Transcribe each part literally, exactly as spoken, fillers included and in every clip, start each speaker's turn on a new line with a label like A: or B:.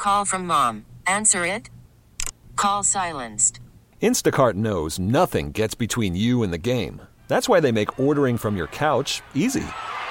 A: Call from mom. Answer it. Call silenced.
B: Instacart knows nothing gets between you and the game. That's why they make ordering from your couch easy.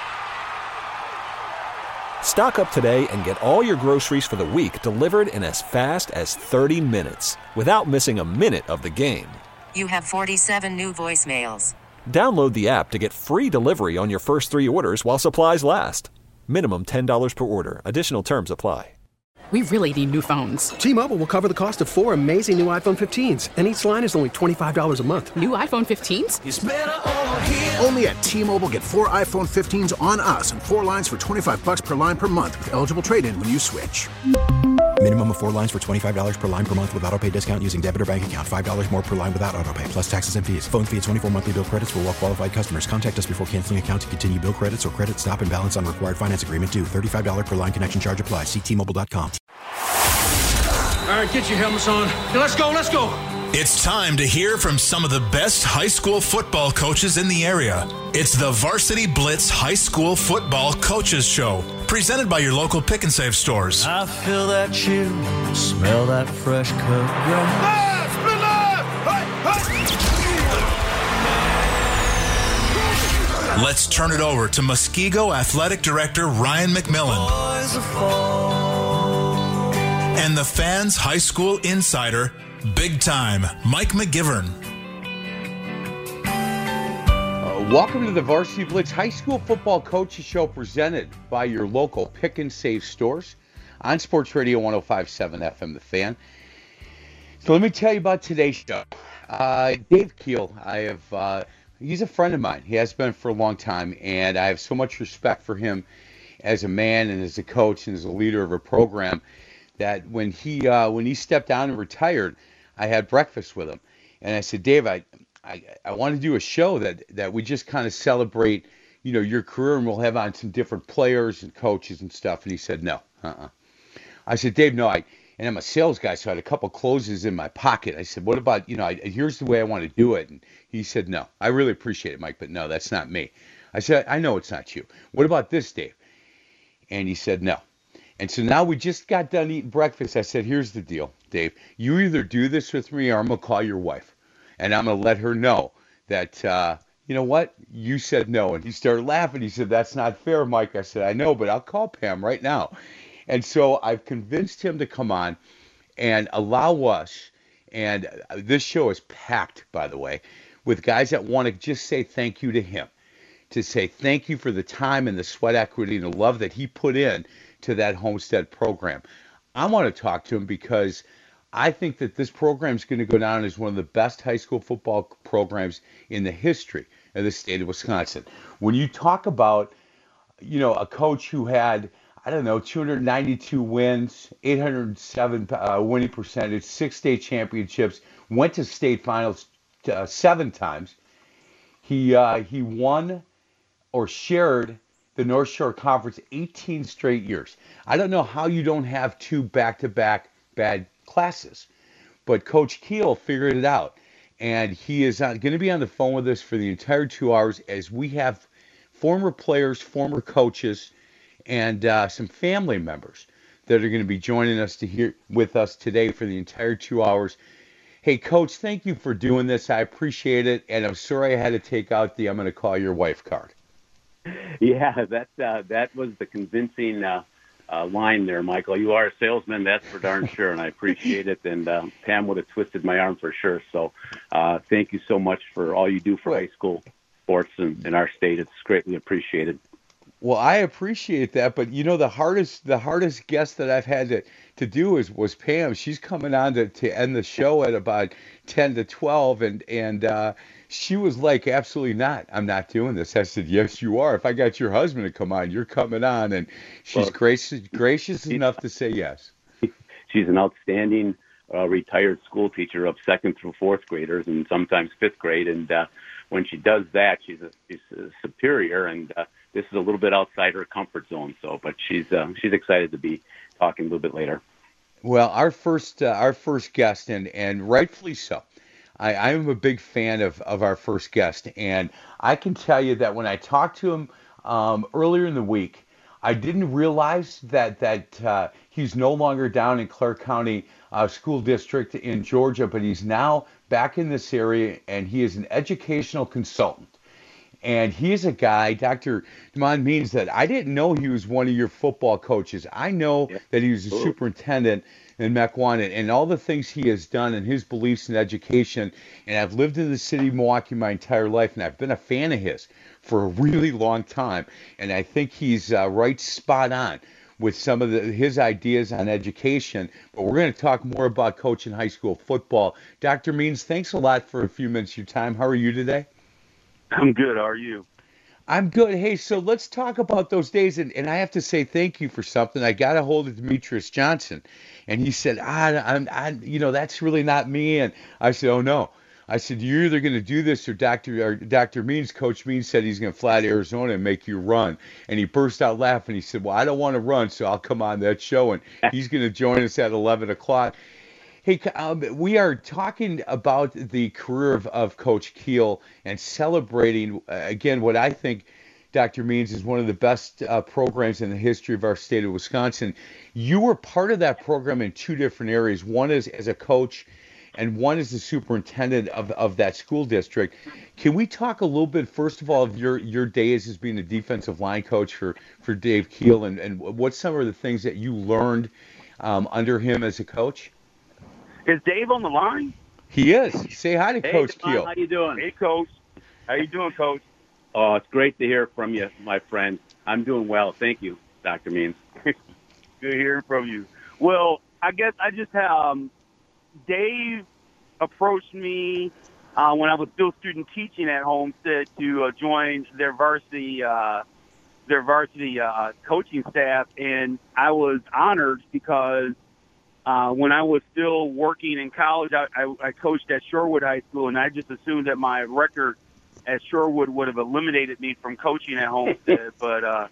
B: Stock up today and get all your groceries for the week delivered in as fast as thirty minutes without missing a minute of the game.
A: You have forty-seven new voicemails.
B: Download the app to get free delivery on your first three orders while supplies last. Minimum ten dollars per order. Additional terms apply.
C: We really need new phones.
D: T-Mobile will cover the cost of four amazing new iPhone fifteens, and each line is only twenty-five dollars a month.
C: New iPhone fifteens?
E: It's better over here.
F: Only at T-Mobile, get four iPhone fifteens on us and four lines for twenty-five bucks per line per month with eligible trade-in when you switch.
G: Minimum of four lines for twenty-five dollars per line per month with autopay discount using debit or bank account. five dollars more per line without autopay, plus taxes and fees. Phone fee at twenty-four monthly bill credits for well-qualified customers. Contact us before canceling account to continue bill credits or credit stop and balance on required finance agreement due. thirty-five dollars per line connection charge applies. See T Mobile dot com.
H: All right, get your helmets on. Now let's go, let's go.
I: It's time to hear from some of the best high school football coaches in the area. It's the Varsity Blitz High School Football Coaches Show, presented by your local Pick and Save stores.
E: I feel that chill, smell that fresh cut grass.
I: Let's turn it over to Muskego Athletic Director Ryan McMillan and the Fans High School Insider, Big Time, Mike McGivern.
J: Uh, welcome to the Varsity Blitz High School Football Coaches Show, presented by your local Pick and Save stores on Sports Radio one oh five point seven F M, The Fan. So let me tell you about today's show. Uh, Dave Keel, I have, uh, he's a friend of mine. He has been for a long time, and I have so much respect for him as a man and as a coach and as a leader of a program that when he uh, when he stepped down and retired, I had breakfast with him, and I said, Dave, I I, I want to do a show that that we just kind of celebrate, you know, your career, and we'll have on some different players and coaches and stuff. And he said, no, uh-uh. I said, Dave, no, I and I'm a sales guy, so I had a couple closes in my pocket. I said, what about, you know, I, here's the way I want to do it. And he said, no, I really appreciate it, Mike, but no, that's not me. I said, I know it's not you. What about this, Dave? And he said, no. And so now we just got done eating breakfast. I said, here's the deal, Dave. You either do this with me or I'm going to call your wife. And I'm going to let her know that, uh, you know what, you said no. And he started laughing. He said, that's not fair, Mike. I said, I know, but I'll call Pam right now. And so I've convinced him to come on and allow us, and this show is packed, by the way, with guys that want to just say thank you to him, to say thank you for the time and the sweat equity and the love that he put in to that Homestead program. I want to talk to him because I think that this program is going to go down as one of the best high school football programs in the history of the state of Wisconsin. When you talk about, you know, a coach who had, I don't know, two hundred ninety-two wins, eight hundred seven uh, winning percentage, six state championships, went to state finals uh, seven times. He uh, he won or shared the North Shore Conference eighteen straight years. I don't know how you don't have two back-to-back bad classes, but Coach Keel figured it out, and he is going to be on the phone with us for the entire two hours as we have former players, former coaches, and uh, some family members that are going to be joining us to hear with us today for the entire two hours. Hey, Coach, thank you for doing this. I appreciate it, and I'm sorry I had to take out the I'm going to call your wife card.
K: Yeah, that uh, that was the convincing uh, uh, line there, Michael. You are a salesman, that's for darn sure, and I appreciate it. And uh, Pam would have twisted my arm for sure. So uh, thank you so much for all you do for high school sports in, in our state. It's greatly appreciated.
J: Well, I appreciate that, but you know the hardest the hardest guest that I've had to, to do is was Pam. She's coming on to, to end the show at about ten to twelve, and and uh, she was like, absolutely not. I'm not doing this. I said, yes, you are. If I got your husband to come on, you're coming on, and she's well, gracious gracious enough to say yes.
K: She's an outstanding uh, retired school teacher of second through fourth graders and sometimes fifth grade, and uh, when she does that, she's a, she's a superior, and uh, this is a little bit outside her comfort zone. So, but she's uh, she's excited to be talking a little bit later.
J: Well, our first uh, our first guest, and and rightfully so. I, I'm a big fan of, of our first guest, and I can tell you that when I talked to him um, earlier in the week, I didn't realize that that uh, he's no longer down in Clark County uh, School District in Georgia, but he's now back in this area, and he is an educational consultant. And he is a guy, Doctor Demond Means, that I didn't know he was one of your football coaches. I know yeah. that he was a Ooh. superintendent in Mequon, and all the things he has done and his beliefs in education. And I've lived in the city of Milwaukee my entire life, and I've been a fan of his for a really long time. And I think he's uh, right spot on with some of the, his ideas on education. But we're going to talk more about coaching high school football. Doctor Means, thanks a lot for a few minutes of your time. How are you today?
L: I'm good. How are you?
J: I'm good. Hey, so let's talk about those days. And, and I have to say thank you for something. I got a hold of Demetrius Johnson, and he said, ah, I'm, I, you know, that's really not me. And I said, oh, no. I said, you're either going to do this or Doctor or Doctor Means, Coach Means said he's going to fly to Arizona and make you run. And he burst out laughing. He said, well, I don't want to run, so I'll come on that show. And he's going to join us at eleven o'clock. Hey, um, we are talking about the career of, of Coach Keel and celebrating, uh, again, what I think, Doctor Means, is one of the best uh, programs in the history of our state of Wisconsin. You were part of that program in two different areas. One is as a coach, and one is the superintendent of, of that school district. Can we talk a little bit, first of all, of your, your days as being a defensive line coach for, for Dave Keel, and, and what's some of the things that you learned um, under him as a coach?
L: Is Dave on the line?
J: He is. Say hi to
L: hey,
J: Coach
L: Devon,
J: Keel.
L: How you doing? Hey, Coach. How you doing, Coach? Oh, it's great to hear from you, my friend. I'm doing well. Thank you, Doctor Means. Good hearing from you. Well, I guess I just have um, Dave approached me uh, when I was still student teaching at Homestead to uh, join their varsity uh, their varsity uh, coaching staff, and I was honored because Uh, when I was still working in college, I, I, I coached at Shorewood High School, and I just assumed that my record at Shorewood would have eliminated me from coaching at Homestead. but uh,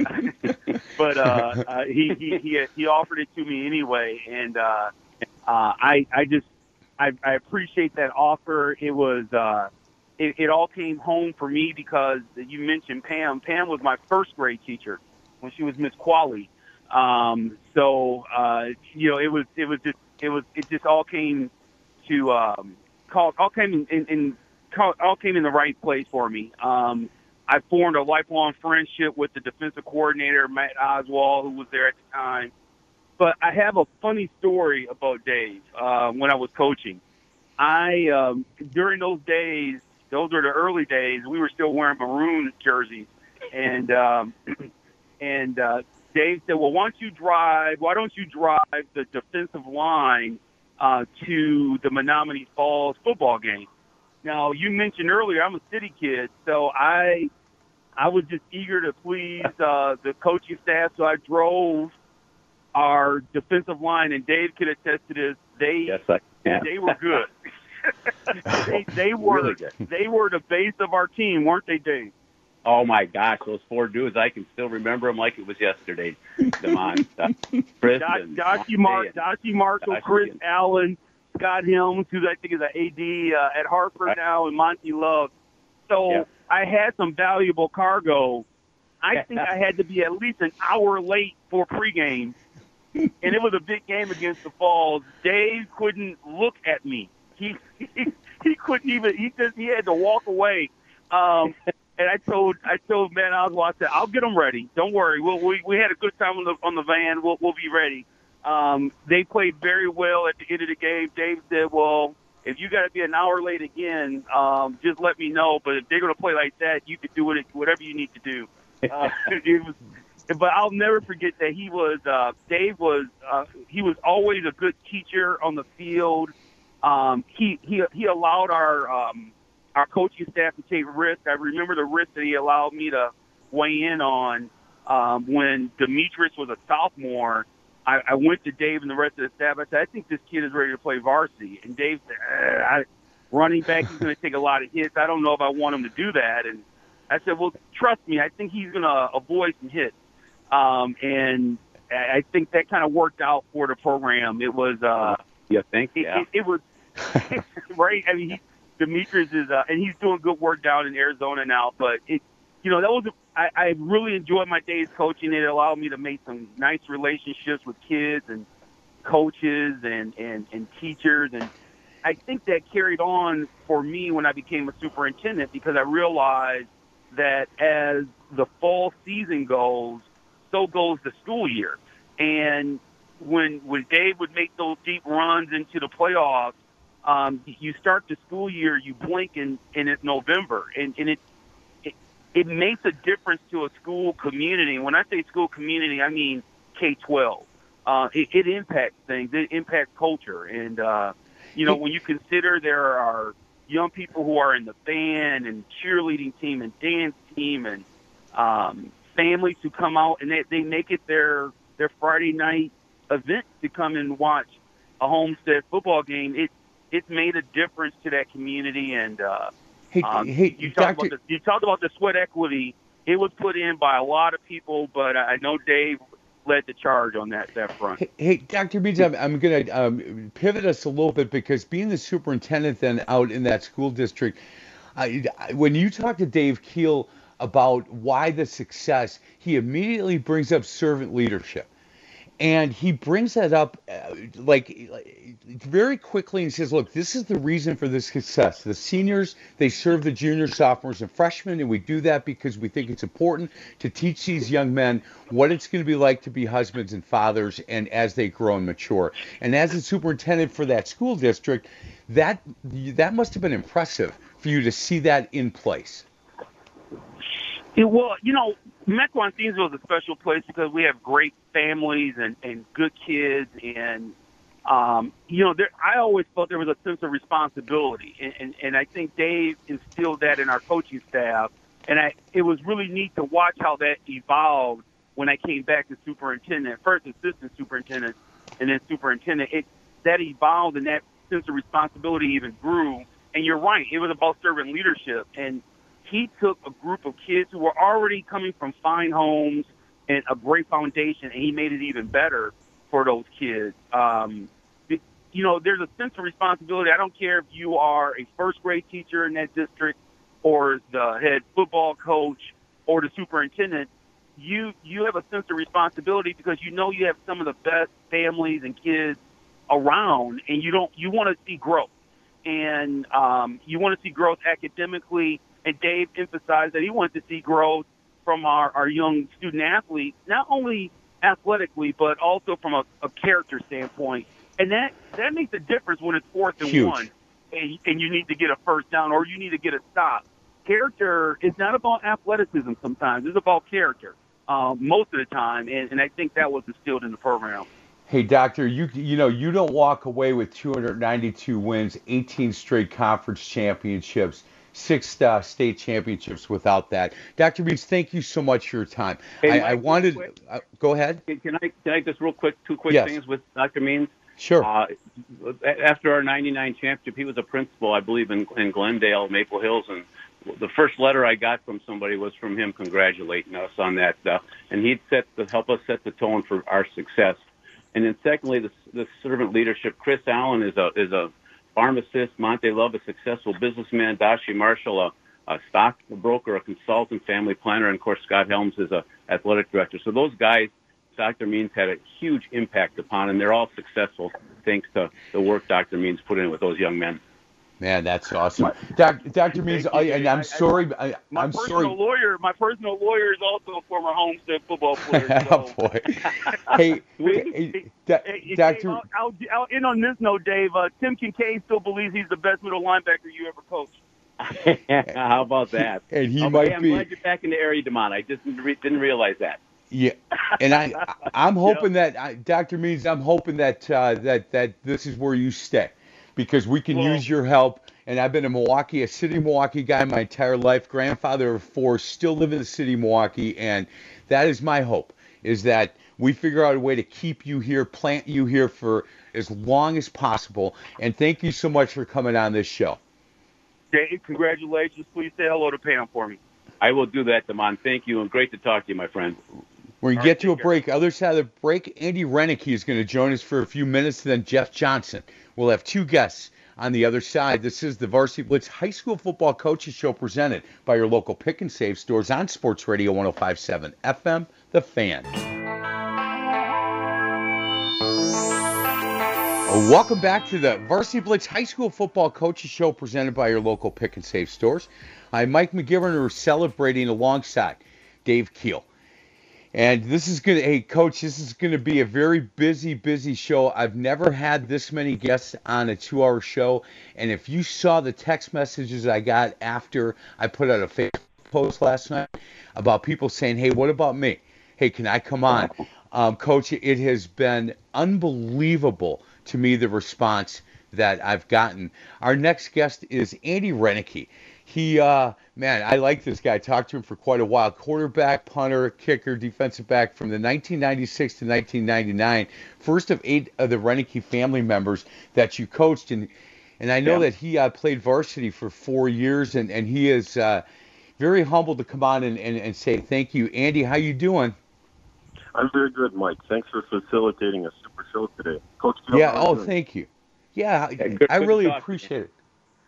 L: but uh, uh, he, he he he offered it to me anyway, and uh, uh, I I just I, I appreciate that offer. It was uh, it, it all came home for me because you mentioned Pam. Pam was my first grade teacher when she was Miss Qualley. Um, so, uh, you know, it was, it was just, it was, it just all came to, um, call, all came in, in, in call, all came in the right place for me. Um, I formed a lifelong friendship with the defensive coordinator, Matt Oswald, who was there at the time. But I have a funny story about Dave, uh, when I was coaching. I, um, during those days, those were the early days, we were still wearing maroon jerseys. And, um, and, uh, Dave said, well, why don't you drive, why don't you drive the defensive line uh, to the Menominee Falls football game? Now, you mentioned earlier I'm a city kid, so I I was just eager to please uh, the coaching staff, so I drove our defensive line, and Dave could attest to this. They,
K: yes, I can.
L: They were good. they, they, were,
K: really good.
L: They were the base of our team, weren't they, Dave?
K: Oh, my gosh, those four dudes, I can still remember them like it was yesterday. Come on. Chris and
L: Dottie Mar- Marshall, Chris and Allen, Scott Helms, who I think is an A D uh, at Hartford right. now, and Monty Love. So yeah. I had some valuable cargo. I think I had to be at least an hour late for pregame, and it was a big game against the Falls. Dave couldn't look at me. He he, he couldn't even – he just he had to walk away. Um And I told I told Matt Oswald, I said, I'll get them ready. Don't worry. We'll, we we had a good time on the on the van. We'll we'll be ready. Um, they played very well at the end of the game. Dave said, well, if you got to be an hour late again, um, just let me know. But if they're going to play like that, you could do it, whatever you need to do. Uh, it was, but I'll never forget that he was uh, Dave was uh, he was always a good teacher on the field. Um, he he he allowed our um, our coaching staff to take risks. I remember the risk that he allowed me to weigh in on um, when Demetrius was a sophomore. I, I went to Dave and the rest of the staff. I said, I think this kid is ready to play varsity. And Dave said, eh, I, running back, he's going to take a lot of hits. I don't know if I want him to do that. And I said, well, trust me, I think he's going to avoid some hits. Um, and I think that kind of worked out for the program. It was, uh,
K: yeah, thank you.
L: It, it, it was right. I mean, he, Demetrius is, uh, and he's doing good work down in Arizona now. But it, you know, that was, I, I really enjoyed my days coaching. It allowed me to make some nice relationships with kids and coaches and, and, and teachers. And I think that carried on for me when I became a superintendent, because I realized that as the fall season goes, so goes the school year. And when when Dave would make those deep runs into the playoffs, um, you start the school year, you blink, and, and it's November. And, and it, it it makes a difference to a school community. When I say school community, I mean K twelve. Uh, it, it impacts things. It impacts culture. And, uh, you know, when you consider there are young people who are in the band and cheerleading team and dance team and um, families who come out and they, they make it their their Friday night event to come and watch a Homestead football game, it it's made a difference to that community. And uh,
J: hey,
L: um,
J: hey,
L: you, talked
J: Doctor
L: about the, you talked about the sweat equity. It was put in by a lot of people, but I know Dave led the charge on that, that front.
J: Hey, hey Doctor Means, I'm, I'm going to um, pivot us a little bit, because being the superintendent then out in that school district, I, when you talk to Dave Keel about why the success, he immediately brings up servant leadership. And he brings that up uh, like, like very quickly and says, look, this is the reason for this success. The seniors, they serve the juniors, sophomores, and freshmen, and we do that because we think it's important to teach these young men what it's going to be like to be husbands and fathers, and as they grow and mature. And as a superintendent for that school district, that that must have been impressive for you to see that in place.
L: It, well, you know, Mequon Thiensville is a special place because we have great families and, and good kids. And, um, you know, there, I always felt there was a sense of responsibility. And, and, and I think Dave instilled that in our coaching staff. And I, it was really neat to watch how that evolved when I came back to superintendent, first assistant superintendent and then superintendent. It, that evolved, and that sense of responsibility even grew. And you're right, it was about servant leadership. And he took a group of kids who were already coming from fine homes and a great foundation, and he made it even better for those kids. Um, it, you know, there's a sense of responsibility. I don't care if you are a first-grade teacher in that district or the head football coach or the superintendent. You you have a sense of responsibility because you know you have some of the best families and kids around, and you don't you want to see growth. And um, you want to see growth academically. And Dave emphasized that he wanted to see growth from our, our young student athletes, not only athletically, but also from a, a character standpoint. And that, that makes a difference when it's fourth and
J: Huge.
L: one, and, and you need to get a first down or you need to get a stop. Character is not about athleticism sometimes. It's about character um, most of the time, and, and I think that was instilled in the program.
J: Hey, Doctor, you you know, you don't walk away with two hundred ninety-two wins, eighteen straight conference championships, six uh, state championships without that. Doctor Means, thank you so much for your time.
K: Hey,
J: I,
K: Mike,
J: I wanted uh, go ahead.
K: Can I can I just real quick two quick
J: Yes.
K: things with Doctor Means?
J: Sure.
K: Uh, after our ninety-nine championship, he was a principal, I believe, in, in Glendale, Maple Hills, and the first letter I got from somebody was from him congratulating us on that, uh, and he'd set the help us set the tone for our success. And then secondly, the, the servant leadership. Chris Allen is a is a pharmacist. Monte Love, a successful businessman. Dashi Marshall, a, a stockbroker, a consultant, family planner, and of course Scott Helms is a athletic director. So those guys, Doctor Means had a huge impact upon, and they're all successful thanks to the work Doctor Means put in with those young men.
J: Man, that's awesome. Doc, Doctor Means, I, and I'm sorry, I,
L: My
J: I'm
L: personal
J: sorry.
L: lawyer, my personal lawyer is also a former Homestead football player.
J: Oh,
L: So.
J: boy. Hey,
L: We-
J: hey, Do-
L: Hey,
J: Doctor,
L: Dave, I'll, I'll, I'll end on this note, Dave. Uh, Tim Kincaid still believes he's the best middle linebacker you ever coached.
K: How about that?
J: and he
K: okay,
J: might
K: I'm
J: be.
K: glad you're back in the area, Demond. I just didn't, re- didn't realize that.
J: Yeah, and I, I'm hoping that I, Doctor Means, I'm hoping that uh, that that this is where you stay, because we can
L: Well-
J: use your help. And I've been a Milwaukee, a city of Milwaukee guy my entire life. Grandfather of four, still live in the city of Milwaukee, and that is my hope: is that we figure out a way to keep you here, plant you here for as long as possible. And thank you so much for coming on this show.
L: Dave, congratulations. Please say hello to Pam for me.
K: I will do that, Demond. Thank you, and great to talk to you, my friend.
J: We're going to get to a break. Other side of the break, Andy Renicky is going to join us for a few minutes, and then Jeff Johnson. We'll have two guests on the other side. This is the Varsity Blitz High School Football Coaches Show presented by your local Pick and Save stores on Sports Radio one oh five point seven F M, The Fan. Welcome back to the Varsity Blitz High School Football Coaches Show presented by your local Pick and Save stores. I'm Mike McGivern, and we're celebrating alongside Dave Keel. And this is going to, hey, Coach, this is going to be a very busy, busy show. I've never had this many guests on a two-hour show. And if you saw the text messages I got after I put out a Facebook post last night about people saying, hey, what about me? Hey, can I come on? Um, Coach, it has been unbelievable to me, the response that I've gotten. Our next guest is Andy Renicky. He, uh, man, I like this guy. I talked to him for quite a while. Quarterback, punter, kicker, defensive back from the nineteen ninety-six to nineteen ninety-nine. First of eight of the Renicky family members that you coached. And and I know yeah. that he uh, played varsity for four years, and, and he is uh, very humble to come on and, and, and say thank you. Andy, how you doing?
M: I'm very good, Mike. Thanks for facilitating a super show today. Coach Phil,
J: yeah, oh, thank you. Yeah, yeah good, I good really appreciate it.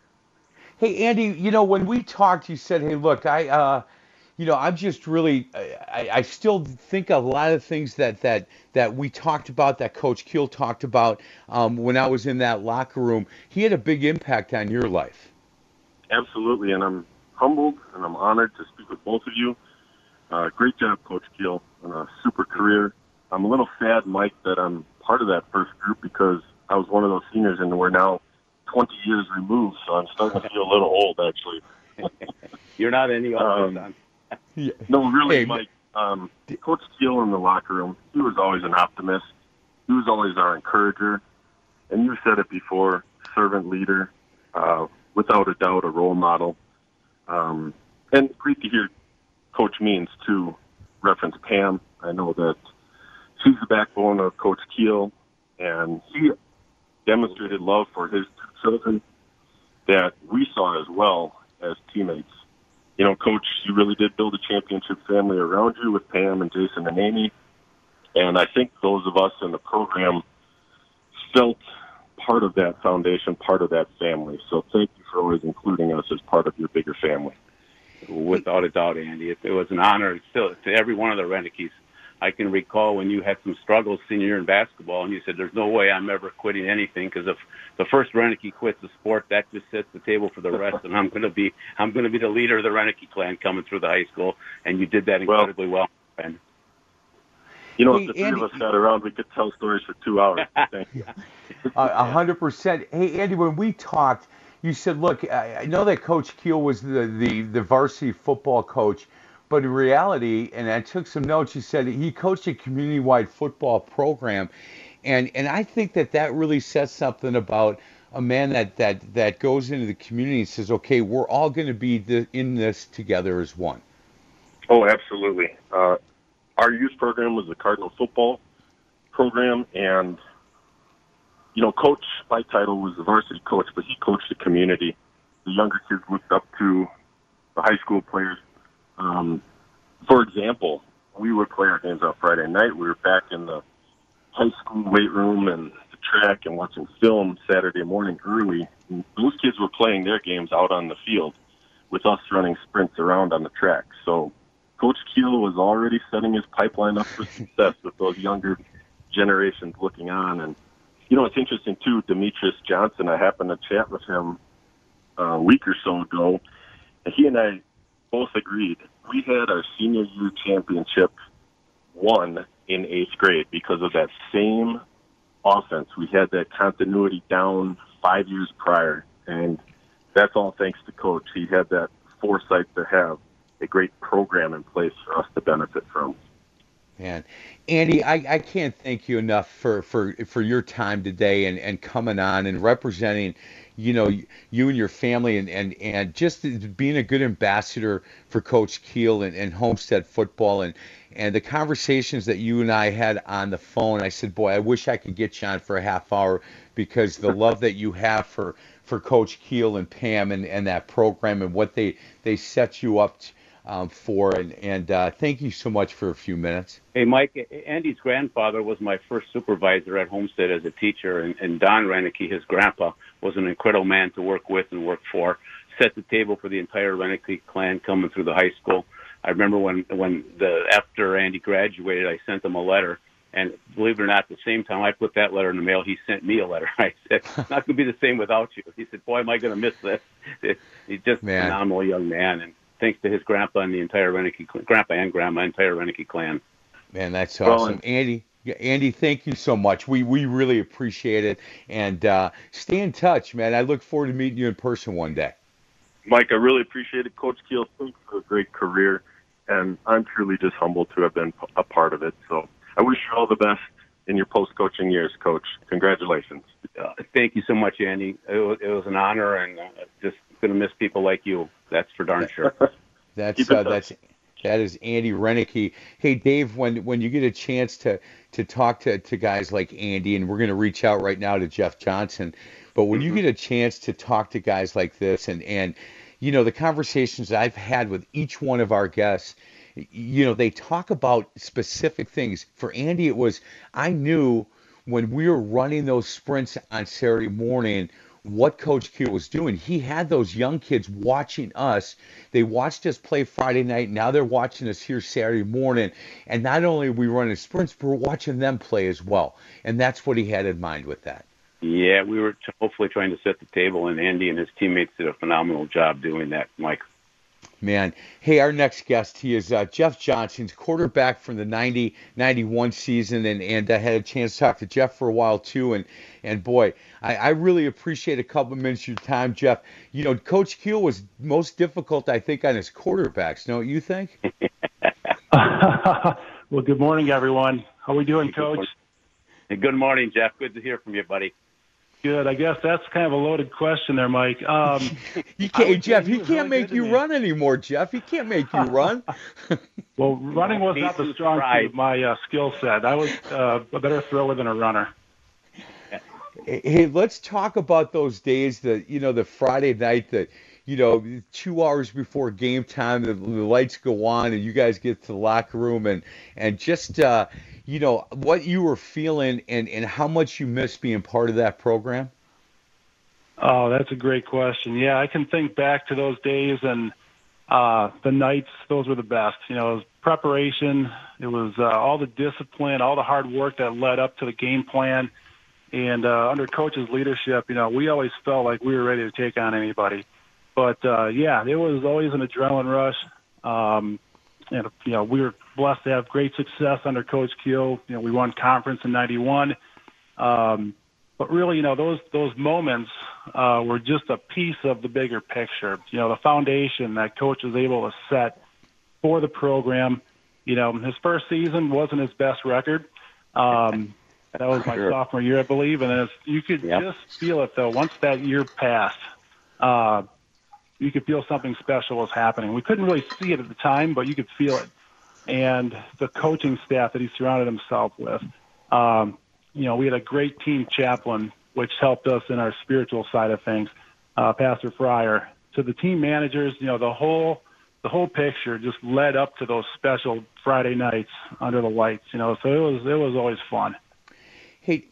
J: Hey, Andy, you know, when we talked, you said, hey, look, I, uh, you know, I'm just really, I, I still think a lot of things that, that, that we talked about, that Coach Keel talked about um, when I was in that locker room, he had a big impact on your life.
M: Absolutely, and I'm humbled and I'm honored to speak with both of you. Uh, great job, Coach Keel, on a super career. I'm a little sad, Mike, that I'm part of that first group because I was one of those seniors, and we're now twenty years removed, so I'm starting to feel a little old, actually.
K: You're not any older,
M: um, No, really, hey, Mike. Um, Coach Keel in the locker room, he was always an optimist. He was always our encourager. And you said it before, servant leader, uh, without a doubt, a role model. Um, and great to hear Coach Means, too, reference Pam. I know that she's the backbone of Coach Keel, and he demonstrated love for his two children that we saw as well as teammates. You know, Coach, you really did build a championship family around you with Pam and Jason and Amy, and I think those of us in the program felt part of that foundation, part of that family. So thank you for always including us as part of your bigger family.
K: Without a doubt, Andy. It, it was an honor still to every one of the Renickys. I can recall when you had some struggles senior year in basketball, and you said, there's no way I'm ever quitting anything, because if the first Renicky quits the sport, that just sets the table for the rest, and I'm going to be I'm going to be the leader of the Renicky clan coming through the high school, and you did that incredibly well. well.
M: You know, hey, if the three Andy, of us sat around, we could tell stories for two hours. Thank you.
J: A hundred percent. Hey, Andy, when we talked, you said, look, I know that Coach Keel was the, the, the varsity football coach, but in reality, and I took some notes, you said he coached a community-wide football program, and and I think that that really says something about a man that, that, that goes into the community and says, okay, we're all going to be the, in this together as one.
M: Oh, absolutely. Uh, our youth program was the Cardinal football program, and you know, Coach, by title, was the varsity coach, but he coached the community. The younger kids looked up to the high school players. Um, for example, we would play our games on Friday night. We were back in the high school weight room and the track and watching film Saturday morning early. And those kids were playing their games out on the field with us running sprints around on the track. So Coach Keel was already setting his pipeline up for success with those younger generations looking on. And you know, it's interesting, too, Demetrius Johnson, I happened to chat with him a week or so ago, and he and I both agreed. We had our senior year championship won in eighth grade because of that same offense. We had that continuity down five years prior, and that's all thanks to Coach. He had that foresight to have a great program in place for us to benefit from.
J: Man, Andy, I, I can't thank you enough for, for, for your time today and, and coming on and representing, you know, you and your family and, and, and just being a good ambassador for Coach Keel and, and Homestead football and, and the conversations that you and I had on the phone. I said, boy, I wish I could get you on for a half hour because the love that you have for, for Coach Keel and Pam and, and that program and what they, they set you up to, um, for, and, and uh, thank you so much for a few minutes.
K: Hey, Mike, Andy's grandfather was my first supervisor at Homestead as a teacher, and, and Don Renicky, his grandpa, was an incredible man to work with and work for. Set the table for the entire Renicky clan coming through the high school. I remember when when the after Andy graduated, I sent him a letter, and believe it or not, the same time I put that letter in the mail, he sent me a letter. I said, "It's not going to be the same without you." He said, "Boy, am I going to miss this." He's just man. a phenomenal young man, and thanks to his grandpa and the entire Renicky, grandpa and grandma, entire Renicky clan.
J: Man, that's awesome, well, Andy. Andy, thank you so much. We we really appreciate it, and uh, stay in touch, man. I look forward to meeting you in person one day.
M: Mike, I really appreciate it. Coach Keel, thanks for a great career, and I'm truly just humbled to have been a part of it. So I wish you all the best in your post-coaching years, Coach. Congratulations.
K: Uh, thank you so much, Andy. It was, it was an honor, and uh, just going to miss people like you. That's for darn sure.
J: that's uh, that's that is Andy Renicky. Hey, Dave, when when you get a chance to to talk to, to guys like Andy, and we're going to reach out right now to Jeff Johnson, but when mm-hmm. you get a chance to talk to guys like this, and and you know the conversations that I've had with each one of our guests, you know, they talk about specific things. For Andy, it was, I knew when we were running those sprints on Saturday morning what Coach Keel was doing. He had those young kids watching us. They watched us play Friday night. Now they're watching us here Saturday morning. And not only are we running sprints, but we're watching them play as well. And that's what he had in mind with that.
K: Yeah, we were t- hopefully trying to set the table, and Andy and his teammates did a phenomenal job doing that, Mike.
J: Man. Hey, our next guest, he is uh, Jeff Johnson, quarterback from the ninety ninety-one season, and, and I had a chance to talk to Jeff for a while, too, and, and boy, I, I really appreciate a couple of minutes of your time, Jeff. You know, Coach Keel was most difficult, I think, on his quarterbacks, don't you think?
N: Well, good morning, everyone. How are we doing, Coach?
K: Good morning, Jeff. Good to hear from you, buddy.
N: Good. I guess that's kind of a loaded question there, Mike. Um,
J: he can't, Jeff, he can't make you run anymore, Jeff. He can't make you run.
N: Well, running was not the strong suit of my uh, skill set. I was uh, a better thrower than a runner.
J: Hey, let's talk about those days that, you know, the Friday night that, you know, two hours before game time, the, the lights go on and you guys get to the locker room and, and just, uh, you know, what you were feeling and, and how much you missed being part of that program?
N: Oh, that's a great question. Yeah, I can think back to those days and uh, the nights. Those were the best. You know, it was preparation. It was uh, all the discipline, all the hard work that led up to the game plan. And uh, under Coach's leadership, you know, we always felt like we were ready to take on anybody. But, uh, yeah, it was always an adrenaline rush. Um, and, you know, we were blessed to have great success under Coach Keel. You know, we won conference in ninety-one. Um, but really, you know, those those moments uh, were just a piece of the bigger picture. You know, the foundation that Coach was able to set for the program. You know, his first season wasn't his best record. Um, that was my sure. sophomore year, I believe. And as you could yep. just feel it, though, once that year passed, uh, you could feel something special was happening. We couldn't really see it at the time, but you could feel it. And the coaching staff that he surrounded himself with. Um, you know, we had a great team chaplain, which helped us in our spiritual side of things, uh, Pastor Fryer. To the team managers, you know, the whole the whole picture just led up to those special Friday nights under the lights. You know, so it was it was always fun.
J: Hey,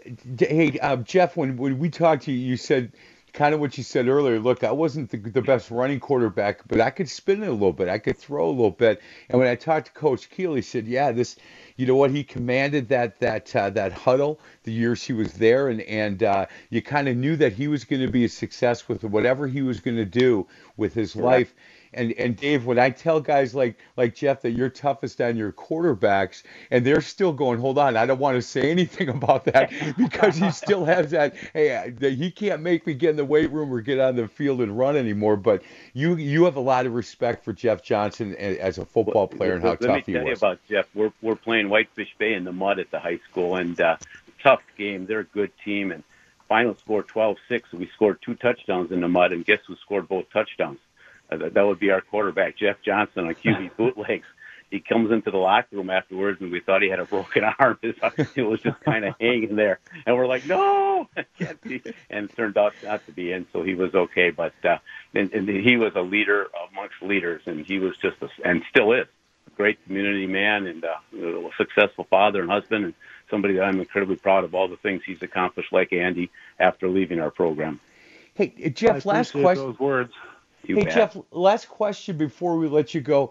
J: hey, uh, Jeff, when when we talked to you, you said kind of what you said earlier. Look, I wasn't the, the best running quarterback, but I could spin it a little bit. I could throw a little bit. And when I talked to Coach Keel, he said, yeah, this, you know what, he commanded that that uh, that huddle the years he was there, and, and uh, you kind of knew that he was going to be a success with whatever he was going to do with his yeah. life. And and Dave, when I tell guys like like Jeff that you're toughest on your quarterbacks, and they're still going, hold on, I don't want to say anything about that because he still has that, hey, he can't make me get in the weight room or get on the field and run anymore. But you you have a lot of respect for Jeff Johnson as a football player and how
K: Let
J: tough he was.
K: Let me tell you about Jeff. We're we're playing Whitefish Bay in the mud at the high school, and uh, tough game. They're a good team, and final score twelve six. We scored two touchdowns in the mud, and guess who scored both touchdowns? Uh, that would be our quarterback, Jeff Johnson, on Q B bootlegs. he comes into the locker room afterwards, and we thought he had a broken arm. It was just kind of hanging there. And we're like, no, it can't be. And it turned out not to be, and so he was okay. But uh, and, and he was a leader amongst leaders, and he was just, a, and still is, a great community man and uh, a successful father and husband, and somebody that I'm incredibly proud of all the things he's accomplished, like Andy, after leaving our program.
J: Hey, Jeff,
N: I
J: last question.
N: Those words.
K: You
J: hey,
K: bet.
J: Jeff, last question before we let you go.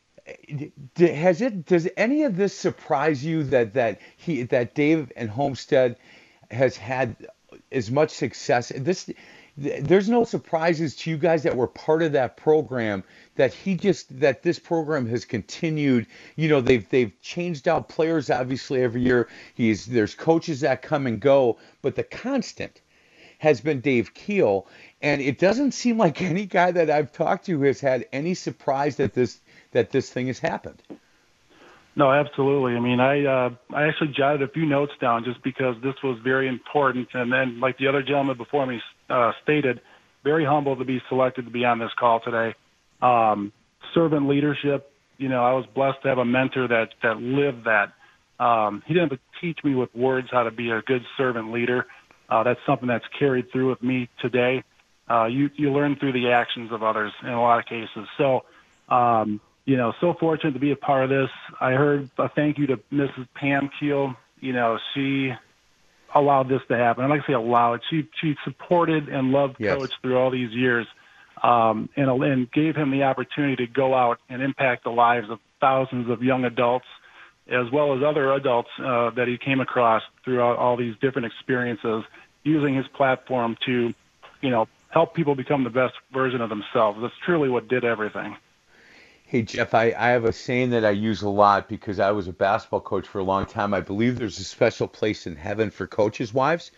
J: D- Has it? Does any of this surprise you that that he that Dave and Homestead has had as much success? This, there's no surprises to you guys that were part of that program. That he just that this program has continued. You know, they've they've changed out players obviously every year. He's there's coaches that come and go, but the constant has been Dave Keel, and it doesn't seem like any guy that I've talked to has had any surprise that this. that this thing has happened.
N: No, absolutely. I mean, I uh, I actually jotted a few notes down just because this was very important. And then, like the other gentleman before me uh, stated, very humble to be selected to be on this call today. Um, servant leadership, you know, I was blessed to have a mentor that, that lived that. Um, he didn't have to teach me with words how to be a good servant leader. Uh, that's something that's carried through with me today. Uh, you, you learn through the actions of others in a lot of cases. So, um, you know, so fortunate to be a part of this. I heard a thank you to Missus Pam Keel. You know, she allowed this to happen. I'd like to say allowed. She she supported and loved
J: Yes.
N: Coach through all these years, um, and and gave him the opportunity to go out and impact the lives of thousands of young adults, as well as other adults uh, that he came across throughout all these different experiences, using his platform to, you know, help people become the best version of themselves. That's truly what did everything.
J: Hey, Jeff, I, I have a saying that I use a lot because I was a basketball coach for a long time. I believe there's a special place in heaven for coaches' wives.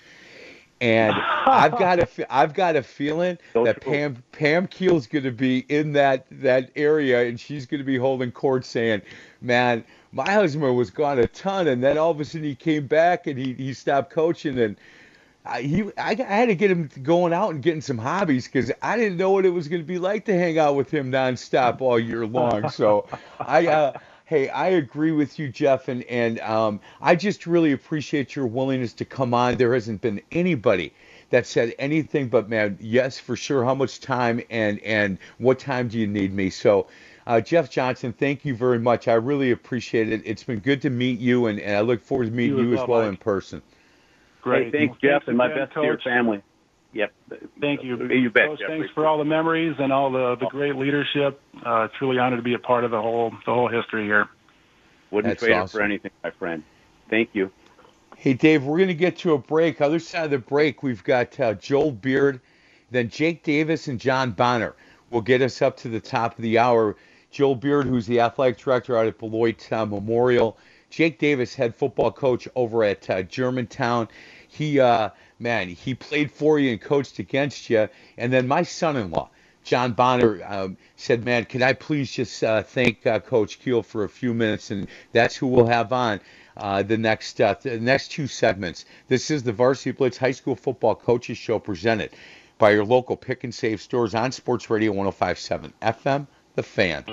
J: And I've got a, I've got a feeling
K: So
J: that
K: true.
J: Pam Pam Keel's going to be in that, that area, and she's going to be holding court saying, man, my husband was gone a ton, and then all of a sudden he came back and he, he stopped coaching, and I, he, I, I had to get him going out and getting some hobbies because I didn't know what it was going to be like to hang out with him nonstop all year long. So I, uh, hey, I agree with you, Jeff, and and um, I just really appreciate your willingness to come on. There hasn't been anybody that said anything but, man, yes, for sure. How much time and and what time do you need me? So. Uh, Jeff Johnson, thank you very much. I really appreciate it. It's been good to meet you, and, and I look forward to meeting
N: You as
J: you as
N: well,
J: well
N: Mike.
J: in person.
N: Great.
K: Hey, thanks,
N: Well,
K: Jeff, and my
N: again,
K: best to your
N: Coach.
K: family. Yep.
N: Thank you.
K: You bet,
N: Coach,
K: Jeff.
N: thanks for all the memories and all the, the great leadership. Uh, truly honored to be a part of the whole the whole history here.
K: Wouldn't
J: That's
K: trade
J: awesome.
K: it for anything, my friend. Thank you.
J: Hey, Dave, we're going to get to a break. Other side of the break, we've got uh, Joel Beard, then Jake Davis and John Bonner will get us up to the top of the hour. Joel Beard, who's the athletic director out at Beloit uh, Memorial. Jake Davis, head football coach over at uh, Germantown. He, uh, man, he played for you and coached against you. And then my son-in-law, John Bonner, um, said, man, can I please just uh, thank uh, Coach Keel for a few minutes? And that's who we'll have on uh, the next uh, the next two segments. This is the Varsity Blitz High School Football Coaches Show presented by your local pick and save stores on Sports Radio one oh five point seven F M, The Fan.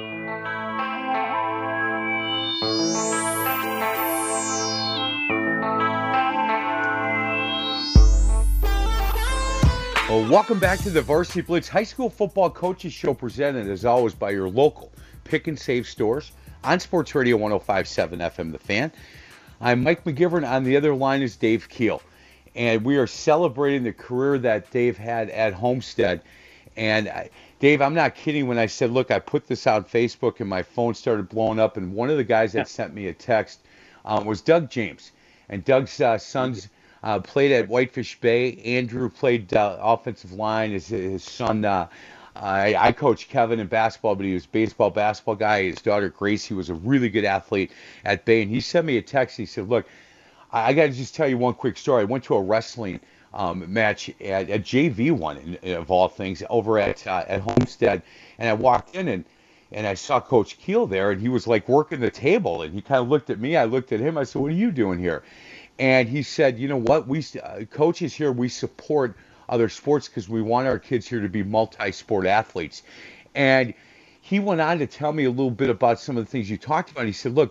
J: Well, welcome back to the Varsity Blitz High School Football Coaches Show presented, as always, by your local pick and save stores on Sports Radio one oh five point seven F M, The Fan. I'm Mike McGivern. On the other line is Dave Keel. And we are celebrating the career that Dave had at Homestead. And I, Dave, I'm not kidding when I said, look, I put this on Facebook and my phone started blowing up. And one of the guys that sent me a text um, was Doug James. And Doug's uh, sons uh, played at Whitefish Bay. Andrew played uh, offensive line. His, his son, uh, I, I coached Kevin in basketball, but he was a baseball, basketball guy. His daughter, Gracie, was a really good athlete at Bay. And he sent me a text. He said, look, I, I got to just tell you one quick story. I went to a wrestling um, match at a J V one, in, of all things, over at uh, at Homestead. And I walked in, and and I saw Coach Keel there, and he was like working the table. And he kind of looked at me. I looked at him. I said, what are you doing here? And he said, you know what? We uh, coaches here, we support other sports because we want our kids here to be multi-sport athletes. And he went on to tell me a little bit about some of the things you talked about. He said, look,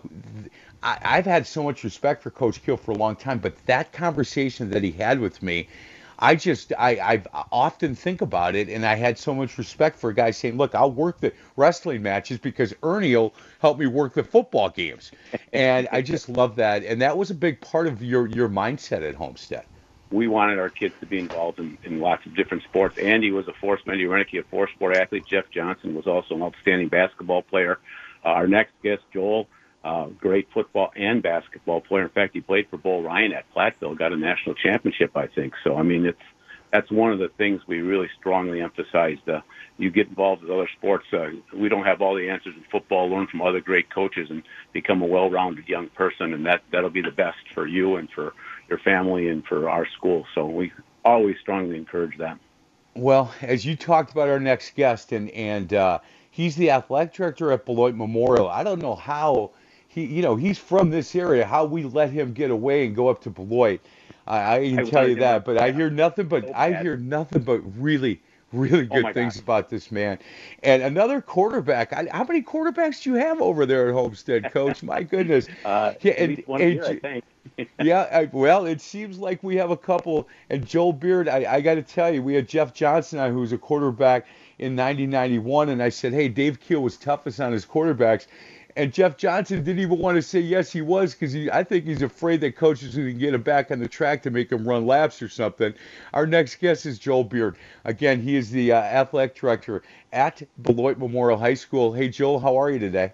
J: I, I've had so much respect for Coach Keel for a long time, but that conversation that he had with me, I just, I, I often think about it, and I had so much respect for a guy saying, look, I'll work the wrestling matches because Ernie will help me work the football games. And I just love that. And that was a big part of your, your mindset at Homestead.
K: We wanted our kids to be involved in, in lots of different sports. Andy was a force, Andy Renicky, a four-sport athlete. Jeff Johnson was also an outstanding basketball player. Uh, our next guest, Joel, uh, great football and basketball player. In fact, he played for Bull Ryan at Platteville, got a national championship, I think. So, I mean, it's that's one of the things we really strongly emphasized. Uh, you get involved with other sports. Uh, we don't have all the answers in football. Learn from other great coaches and become a well-rounded young person, and that, that'll be the best for you and for your family and for our school. So we always strongly encourage that.
J: Well, as you talked about our next guest, and, and uh, he's the athletic director at Beloit Memorial. I don't know how he, you know, he's from this area, how we let him get away and go up to Beloit. I, I can I tell you that, but I hear nothing but so I hear nothing but really, really good oh things God. about this man. And another quarterback. I, how many quarterbacks do you have over there at Homestead, Coach? My goodness.
K: uh,
J: yeah,
K: at
J: and,
K: least one
J: and,
K: year, I think.
J: yeah, I, well, it seems like we have a couple. And Joel Beard, I, I got to tell you, we had Jeff Johnson on, who was a quarterback in nineteen ninety-one, and I said, hey, Dave Keel was toughest on his quarterbacks. And Jeff Johnson didn't even want to say yes, he was, because I think he's afraid that coaches can get him back on the track to make him run laps or something. Our next guest is Joel Beard. Again, he is the uh, athletic director at Beloit Memorial High School. Hey, Joel, how are you today?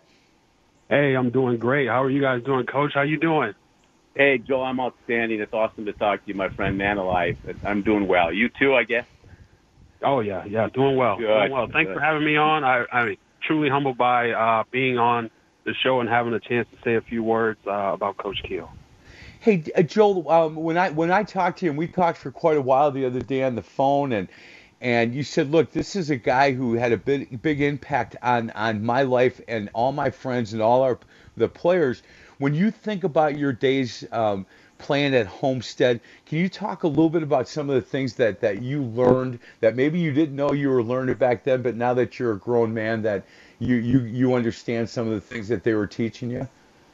O: Hey, I'm doing great. How are you guys doing, Coach? How you doing?
K: Hey, Joel, I'm outstanding. It's awesome to talk to you, my friend, man alive. I'm doing well. You too, I guess?
O: Oh, yeah, yeah, doing well.
K: Good.
O: Doing well. Thanks
K: Good.
O: for having me on. I, I'm truly humbled by uh, being on the show and having a chance to say a few words uh, about Coach Keel.
J: Hey, uh, Joel, um, when I when I talked to him, we talked for quite a while the other day on the phone, and and you said, look, this is a guy who had a big big impact on on my life and all my friends and all our the players. When you think about your days um, playing at Homestead, can you talk a little bit about some of the things that, that you learned that maybe you didn't know you were learning back then, but now that you're a grown man, that you, you, you understand some of the things that they were teaching you?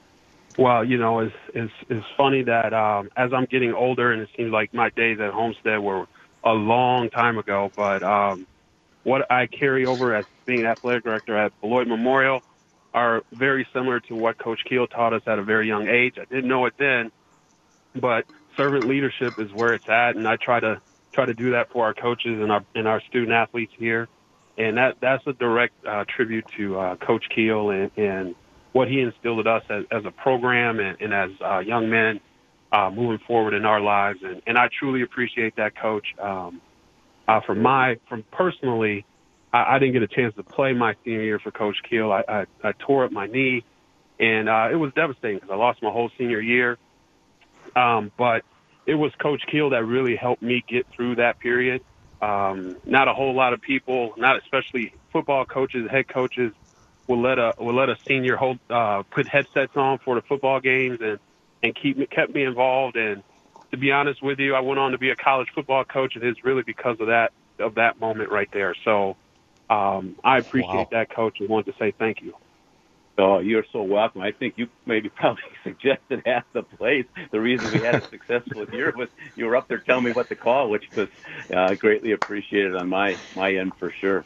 O: Well, you know, it's, it's, it's funny that um, as I'm getting older, and it seems like my days at Homestead were a long time ago, but um, what I carry over as being athletic director at Beloit Memorial are very similar to what Coach Keel taught us at a very young age. I didn't know it then, but servant leadership is where it's at, and I try to try to do that for our coaches and our and our student athletes here. And that that's a direct uh, tribute to uh, Coach Keel and, and what he instilled in us as, as a program and, and as uh, young men uh, moving forward in our lives. And, and I truly appreciate that, Coach. Um, uh, from my from personally. I, I didn't get a chance to play my senior year for Coach Keel. I, I, I tore up my knee, and uh, it was devastating because I lost my whole senior year. Um, but it was Coach Keel that really helped me get through that period. Um, not a whole lot of people, not especially football coaches, head coaches, will let a will let a senior hold uh, put headsets on for the football games and and keep me kept me involved. And to be honest with you, I went on to be a college football coach, and it's really because of that of that moment right there. So. Um, I appreciate wow. that, Coach, and wanted to say thank you.
K: Oh, you're so welcome. I think you maybe probably suggested half the plays. The reason we had a successful year was you were up there telling me what to call, which was uh, greatly appreciated on my, my end for sure.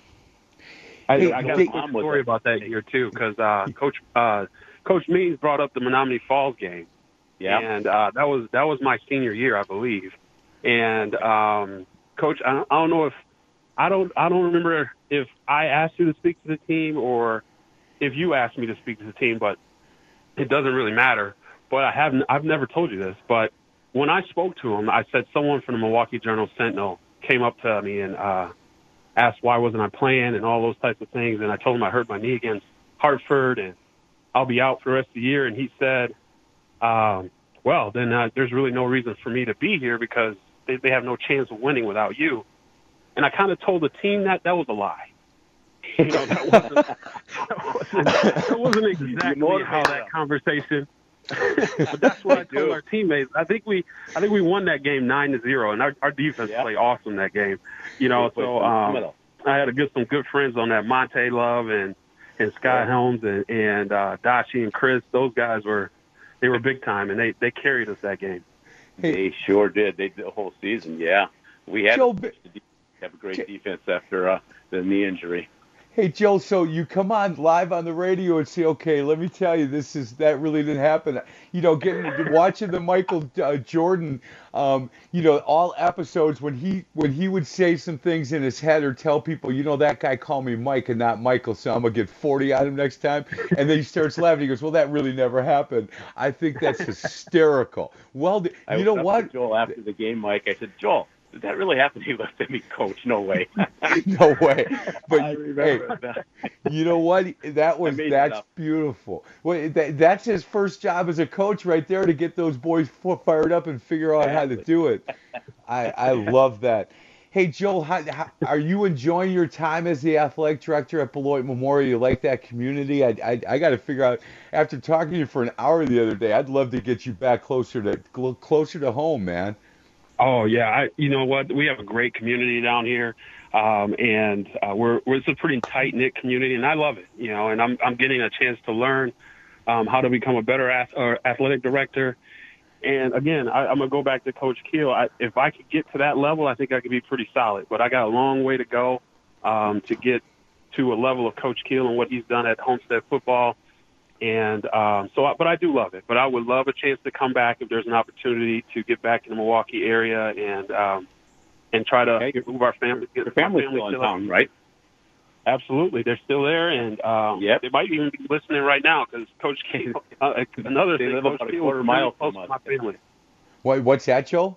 O: I, I got a quick story about that year, too, because uh, Coach uh, Coach Means brought up the Menominee Falls game.
K: Yeah.
O: And uh, that was that was my senior year, I believe. And, um, Coach, I don't, I don't know if I don't I don't remember if I asked you to speak to the team or if you asked me to speak to the team, but it doesn't really matter. But I haven't I've never told you this, but when I spoke to him, I said someone from the Milwaukee Journal Sentinel came up to me and uh, asked why wasn't I playing and all those types of things, and I told him I hurt my knee against Hartford and I'll be out for the rest of the year, and he said, um, well, then uh, there's really no reason for me to be here because they, they have no chance of winning without you. And I kind of told the team that that was a lie. You know, that wasn't, that wasn't, that wasn't exactly how that conversation. But that's what I told our teammates. I think we, I think we won that game nine to zero, and our, our defense yeah. played awesome that game. You know, so um, I had to get some good friends on that, Monte Love and and Scott Helms and, and uh, Dashi and Chris, those guys were they were big time, and they, they carried us that game.
K: They sure did. They did the whole season. Yeah, we had
J: Joe,
K: to have a great defense after uh, the knee injury.
J: Hey, Joe, so you come on live on the radio and say, okay, let me tell you, this is that really didn't happen. You know, getting watching the Michael uh, Jordan, um, you know, all episodes when he when he would say some things in his head or tell people, you know, that guy called me Mike and not Michael, so I'm going to get forty on him next time. And then he starts laughing. He goes, well, that really never happened. I think that's hysterical. Well,
K: I
J: you know
K: was
J: what?
K: Joel, after the game, Mike, I said, Joel, did that really happen? He looked at me, Coach. No way.
J: No way. But
K: I remember
J: hey,
K: that.
J: You know what? That was that's beautiful. Well, that, that's his first job as a coach, right there, to get those boys fired up and figure out how to do it. I I love that. Hey, Joel, how, how, are you enjoying your time as the athletic director at Beloit Memorial? You like that community? I I, I got to figure out. After talking to you for an hour the other day, I'd love to get you back closer to closer to home, man.
O: Oh yeah, I you know what? We have a great community down here, um, and uh, we're, we're it's a pretty tight knit community, and I love it. You know, and I'm I'm getting a chance to learn um, how to become a better ath- or athletic director. And again, I, I'm gonna go back to Coach Keel. I, if I could get to that level, I think I could be pretty solid. But I got a long way to go um, to get to a level of Coach Keel and what he's done at Homestead football. And um, so, I, but I do love it. But I would love a chance to come back if there's an opportunity to get back in the Milwaukee area and um, and try to
K: okay,
O: move our family.
K: Your family's still in town, right?
O: Absolutely, they're still there, and um,
K: yep.
O: they might even be listening right now because Coach K. Uh, another
K: they
O: thing,
K: live
O: Coach
K: about
O: K
K: a quarter
O: was
K: mile
O: really close
K: from
O: to my family.
J: What what's that, Joel?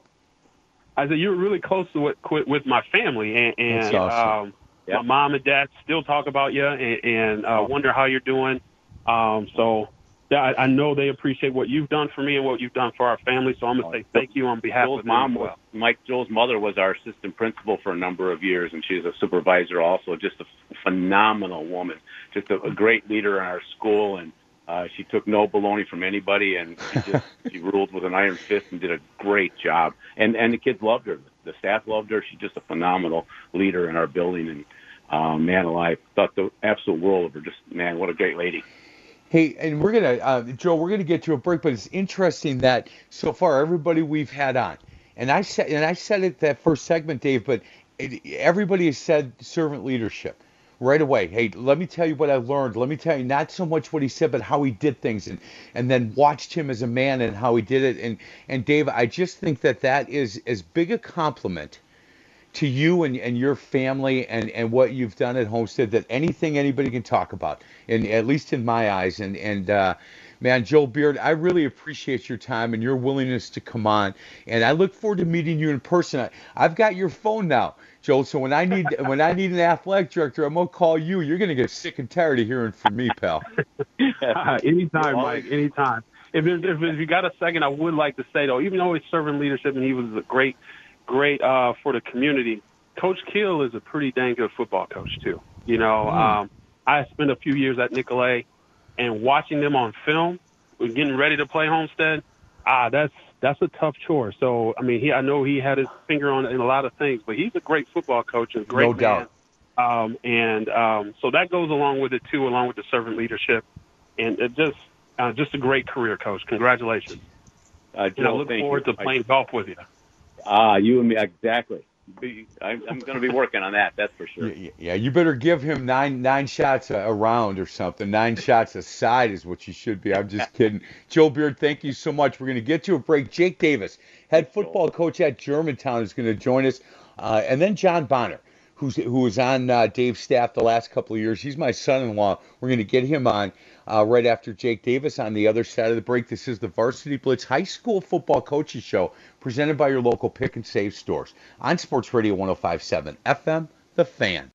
O: I said you were really close to what with my family, and, and
J: That's awesome.
O: um,
K: yep.
O: my mom and dad still talk about you and, and uh, wonder how you're doing. Um, so. Yeah, I, I know they appreciate what you've done for me and what you've done for our family, so I'm going to say thank you on behalf
K: Joel's
O: of
K: mom
O: them.
K: was, Mike, Joel's mother was our assistant principal for a number of years, and she's a supervisor also, just a phenomenal woman, just a, a great leader in our school, and uh, she took no baloney from anybody, and she just she ruled with an iron fist and did a great job. And and the kids loved her. The staff loved her. She's just a phenomenal leader in our building, and uh, man alive, thought the absolute world of her. Just, man, what a great lady.
J: Hey, and we're gonna, uh, Joe, we're gonna get to a break, but it's interesting that so far everybody we've had on, and I said, and I said it that first segment, Dave, but it, everybody has said servant leadership right away. Hey, let me tell you what I learned. Let me tell you not so much what he said, but how he did things, and and then watched him as a man and how he did it. And and Dave, I just think that that is as big a compliment to you and, and your family and, and what you've done at Homestead that anything anybody can talk about, and at least in my eyes. And, and uh, man, Joel Beard, I really appreciate your time and your willingness to come on. And I look forward to meeting you in person. I, I've got your phone now, Joel, so when I need when I need an athletic director, I'm going to call you. You're going to get sick and tired of hearing from me, pal.
O: uh, anytime, Mike, anytime. If, there's, if, if you got a second, I would like to say, though, even though he's serving leadership and he was a great great uh, for the community, Coach Keel is a pretty dang good football coach, too. You know, mm. um, I spent a few years at Nicolet, and watching them on film, getting ready to play Homestead, ah, that's that's a tough chore. So, I mean, he I know he had his finger on it in a lot of things, but he's a great football coach and a great
J: no
O: man.
J: doubt.
O: Um, and um, so that goes along with it, too, along with the servant leadership. And it just uh, just a great career, Coach. Congratulations.
K: Uh, Joel,
O: and I look forward
K: you.
O: to playing I, golf with you.
K: Ah, you and me, exactly. I'm, I'm going to be working on that, that's for sure.
J: Yeah, yeah, you better give him nine nine shots a, a round or something. Nine shots a side is what you should be. I'm just kidding. Joe Beard, thank you so much. We're going to get to a break. Jake Davis, head football coach at Germantown, is going to join us. Uh, and then John Bonner, who's who was on uh, Dave's staff the last couple of years. He's my son-in-law. We're going to get him on uh, right after Jake Davis on the other side of the break. This is the Varsity Blitz High School Football Coaches Show, presented by your local Pick and Save stores on Sports Radio one oh five point seven F M, The Fan.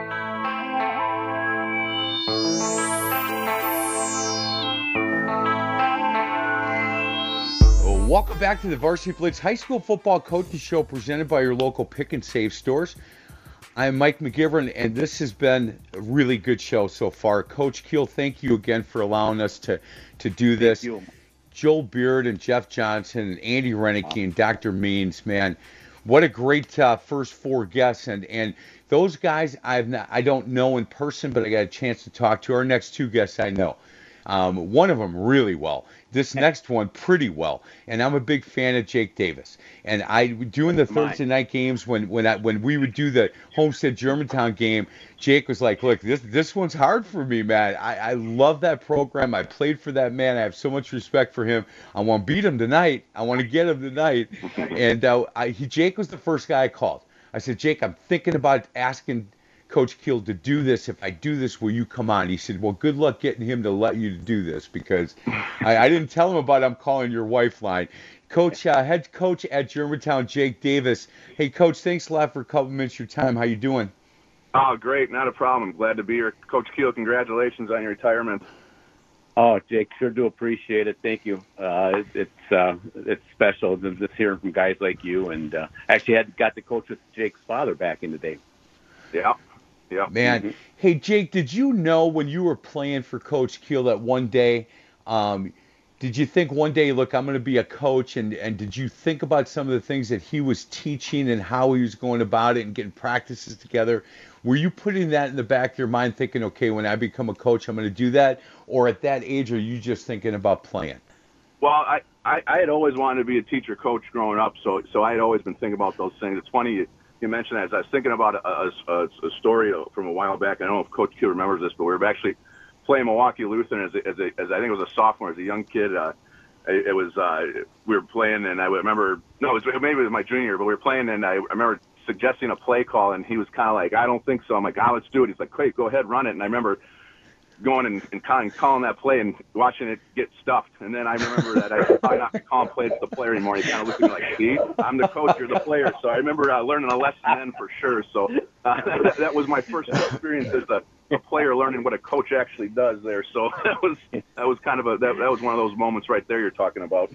J: Welcome back to the Varsity Blitz High School Football Coaches Show, presented by your local Pick and Save stores. I'm Mike McGivern, and this has been a really good show so far. Coach Keel, thank you again for allowing us to, to do this.
K: Thank you.
J: Joel Beard and Jeff Johnson and Andy Renicky and Doctor Means, man, what a great uh, first four guests, and and those guys I've not, I don't know in person, but I got a chance to talk to. Our next two guests I know. Um, one of them really well. This next one pretty well, and I'm a big fan of Jake Davis. And I doing the Thursday night games when when I, when we would do the Homestead Germantown game. Jake was like, "Look, this this one's hard for me, man. I, I love that program. I played for that man. I have so much respect for him. I want to beat him tonight. I want to get him tonight." And uh, I, he, Jake was the first guy I called. I said, "Jake, I'm thinking about asking Coach Keel to do this. If I do this, will you come on?" He said, "Well, good luck getting him to let you do this, because I, I didn't tell him about I'm calling your wife line." Coach, uh, head coach at Germantown, Jake Davis. Hey, Coach, thanks a lot for a couple minutes of your time. How you doing?
P: Oh, great. Not a problem. Glad to be here. Coach Keel, congratulations on your retirement.
K: Oh, Jake, sure do appreciate it. Thank you. Uh, it, it's uh, it's special just hearing from guys like you. And uh, actually had got to coach with Jake's father back in the day.
P: Yeah. Yeah.
J: Man, mm-hmm. Hey, Jake, did you know when you were playing for Coach Keel that one day, um, did you think one day, look, I'm going to be a coach, and, and did you think about some of the things that he was teaching and how he was going about it and getting practices together? Were you putting that in the back of your mind thinking, okay, when I become a coach, I'm going to do that? Or at that age, are you just thinking about playing?
P: Well, I, I, I had always wanted to be a teacher coach growing up, so so I had always been thinking about those things. It's funny you, you mentioned that. As I was thinking about a, a, a story from a while back. I don't know if Coach Keel remembers this, but we were actually playing Milwaukee Lutheran as a, as, a, as I think it was a sophomore, as a young kid. Uh, it, it was uh, we were playing, and I remember no, it was maybe it was my junior year, but we were playing, and I remember suggesting a play call, and he was kind of like, "I don't think so." I'm like, "Ah, let's do it." He's like, "Great, go ahead, run it." And I remember going and, and calling, calling that play and watching it get stuffed. And then I remember that I probably not be calling plays to the player anymore. He kind of looked at me like, "See, I'm the coach, you're the player." So I remember uh, learning a lesson then for sure. So uh, that, that was my first experience as a, a player, learning what a coach actually does there. So that was that was kind of a that, that was one of those moments right there you're talking about.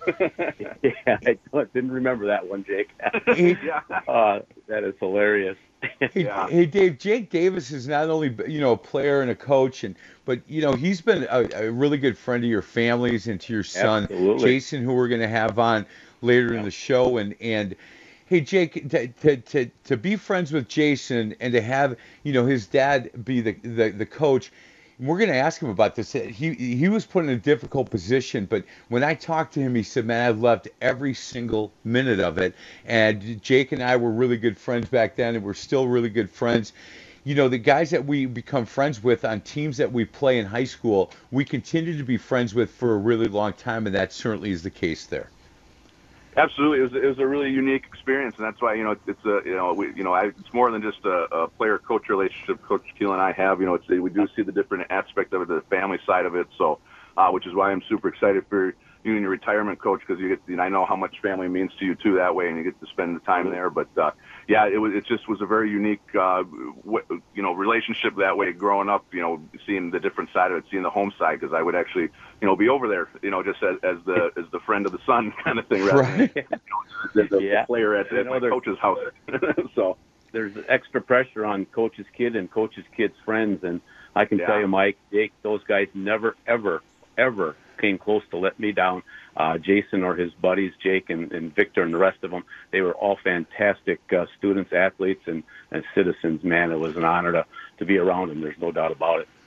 K: Yeah, I didn't remember that one, Jake.
P: Yeah.
K: Uh, that is hilarious.
J: Hey,
P: Yeah.
J: hey, Dave, Jake Davis is not only, you know, a player and a coach, and but, you know, he's been a, a really good friend to your families and to your son,
K: Absolutely.
J: Jason, who we're going to have on later in the show. And, and hey, Jake, to, to, to, to be friends with Jason and to have, you know, his dad be the, the, the coach, we're going to ask him about this. He he was put in a difficult position, but when I talked to him, he said, "Man, I loved every single minute of it." And Jake and I were really good friends back then, and we're still really good friends. You know, the guys that we become friends with on teams that we play in high school, we continue to be friends with for a really long time, and that certainly is the case there.
P: Absolutely, it was it was a really unique experience, and that's why you know it's a you know we you know I, it's more than just a, a player-coach relationship. Coach Keel and I have, you know, it's, we do see the different aspect of it, the family side of it. So, uh, which is why I'm super excited for you and your retirement, Coach, because you get you know, I know how much family means to you too that way, and you get to spend the time there. But uh, yeah, it was it just was a very unique uh, w- you know relationship that way growing up. You know, seeing the different side of it, seeing the home side, because I would actually you know be over there, you know, just as, as the as the friend of the son kind of thing, rather
J: Right.
P: than you know, as a
K: Yeah.
P: player at, at my coach's house. So
K: There's extra pressure on Coach's kid and Coach's kid's friends, and I can
P: Yeah.
K: tell you, Mike, Jake, those guys never, ever, ever came close to let me down. Uh, Jason or his buddies, Jake and, and Victor and the rest of them, they were all fantastic uh, students, athletes, and, and citizens. Man, it was an honor to, to be around them. There's no doubt about it.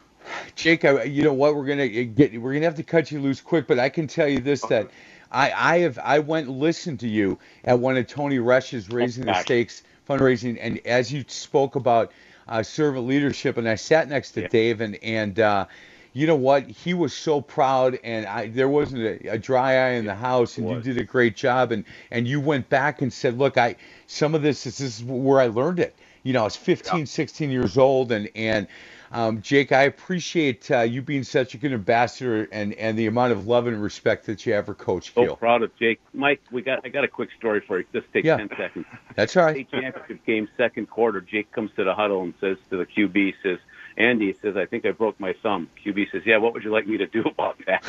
J: Jake, I, you know what? We're gonna get. We're gonna have to cut you loose quick, but I can tell you this: that I, I have. I went and listened to you at one of Tony Resch's Raising the
K: gosh.
J: Stakes fundraising, and as you spoke about uh, servant leadership, and I sat next to
K: Yeah.
J: Dave, and and uh, you know what? He was so proud, and I there wasn't a, a dry eye in the house, and you did a great job, and and you went back and said, look, I some of this is this is where I learned it. You know, I was fifteen, sixteen years old, and and. Um, Jake, I appreciate uh, you being such a good ambassador and, and the amount of love and respect that you have for Coach
K: So
J: Keel.
K: proud of Jake. Mike, we got I got a quick story for you. Just take
J: Yeah.
K: ten seconds.
J: That's all right.
K: State championship game, second quarter. Jake comes to the huddle and says to the Q B, says, "Andy," he says, "I think I broke my thumb." Q B says, "Yeah, what would you like me to do about that?"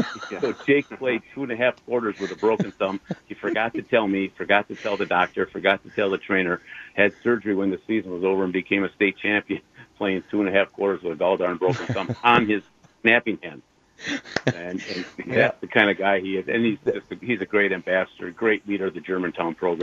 K: So Jake played two and a half quarters with a broken thumb. He forgot to tell me, forgot to tell the doctor, forgot to tell the trainer, had surgery when the season was over, and became a state champion playing two and a half quarters with a gall darn broken thumb on his snapping hand. And, and
J: Yeah.
K: that's the kind of guy he is. And he's just a, he's a great ambassador, great leader of the Germantown program.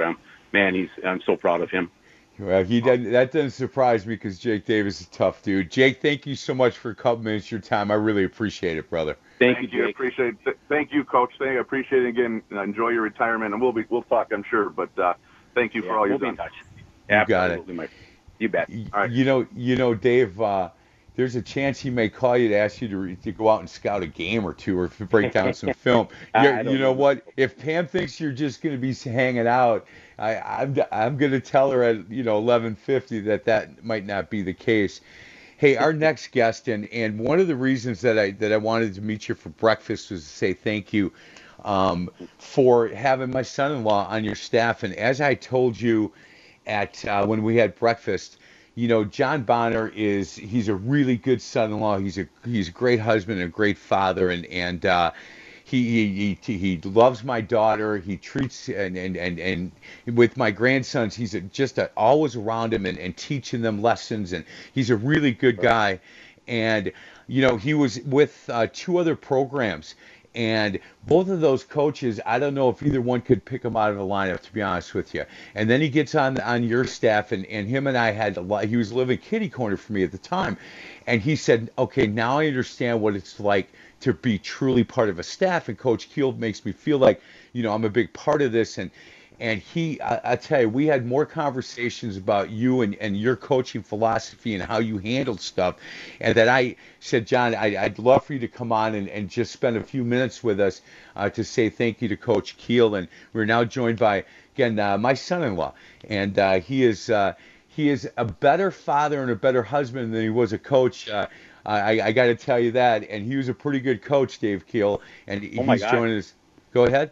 K: man, he's I'm so proud of him.
J: Well, he doesn't, that doesn't surprise me because Jake Davis is a tough dude. Jake, thank you so much for a couple minutes of your time. I really appreciate it, brother.
K: Thank,
P: Thank
K: you,
P: you.
K: Jake.
P: Appreciate. Th- thank you, Coach. Thank you. Appreciate it again. Enjoy your retirement, and we'll be we'll talk, I'm sure. But uh, thank you
K: Yeah,
P: for all
K: we'll
P: you've
K: be
P: done.
K: in touch.
J: You got it.
K: Absolutely, Mike. You bet.
P: All right.
J: You know, you know, Dave. Uh, there's a chance he may call you to ask you to, re- to go out and scout a game or two, or to break down some film.
K: I
J: You're,
K: don't
J: you know
K: know.
J: what? If Pam thinks you're just going to be hanging out, I, I'm I'm going to tell her at you know eleven fifty that that might not be the case. Hey, our next guest, and, and one of the reasons that I that I wanted to meet you for breakfast was to say thank you um, for having my son-in-law on your staff. And as I told you at uh, when we had breakfast, you know, John Bonner is he's a really good son-in-law. He's a he's a great husband and a great father, and and uh, he, he he he loves my daughter. He treats and and and, and with my grandsons, he's a, just a, always around him and, and teaching them lessons. And he's a really good guy. And you know, he was with uh, two other programs. And both of those coaches, I don't know if either one could pick him out of the lineup, to be honest with you. And then he gets on on your staff, and, and him and I had a lot. He was living kitty corner for me at the time, and he said, "Okay, now I understand what it's like to be truly part of a staff." And Coach Keel makes me feel like, you know, I'm a big part of this. And and he, I, I tell you, we had more conversations about you and, and your coaching philosophy and how you handled stuff. And that I said, John, I, I'd love for you to come on and, and just spend a few minutes with us uh, to say thank you to Coach Keel. And we're now joined by, again, uh, my son-in-law. And uh, he is uh, he is a better father and a better husband than he was a coach. Uh, I, I got to tell you that. And he was a pretty good coach, Dave Keel. And
K: Oh my
J: he's
K: God.
J: joining us. Go ahead.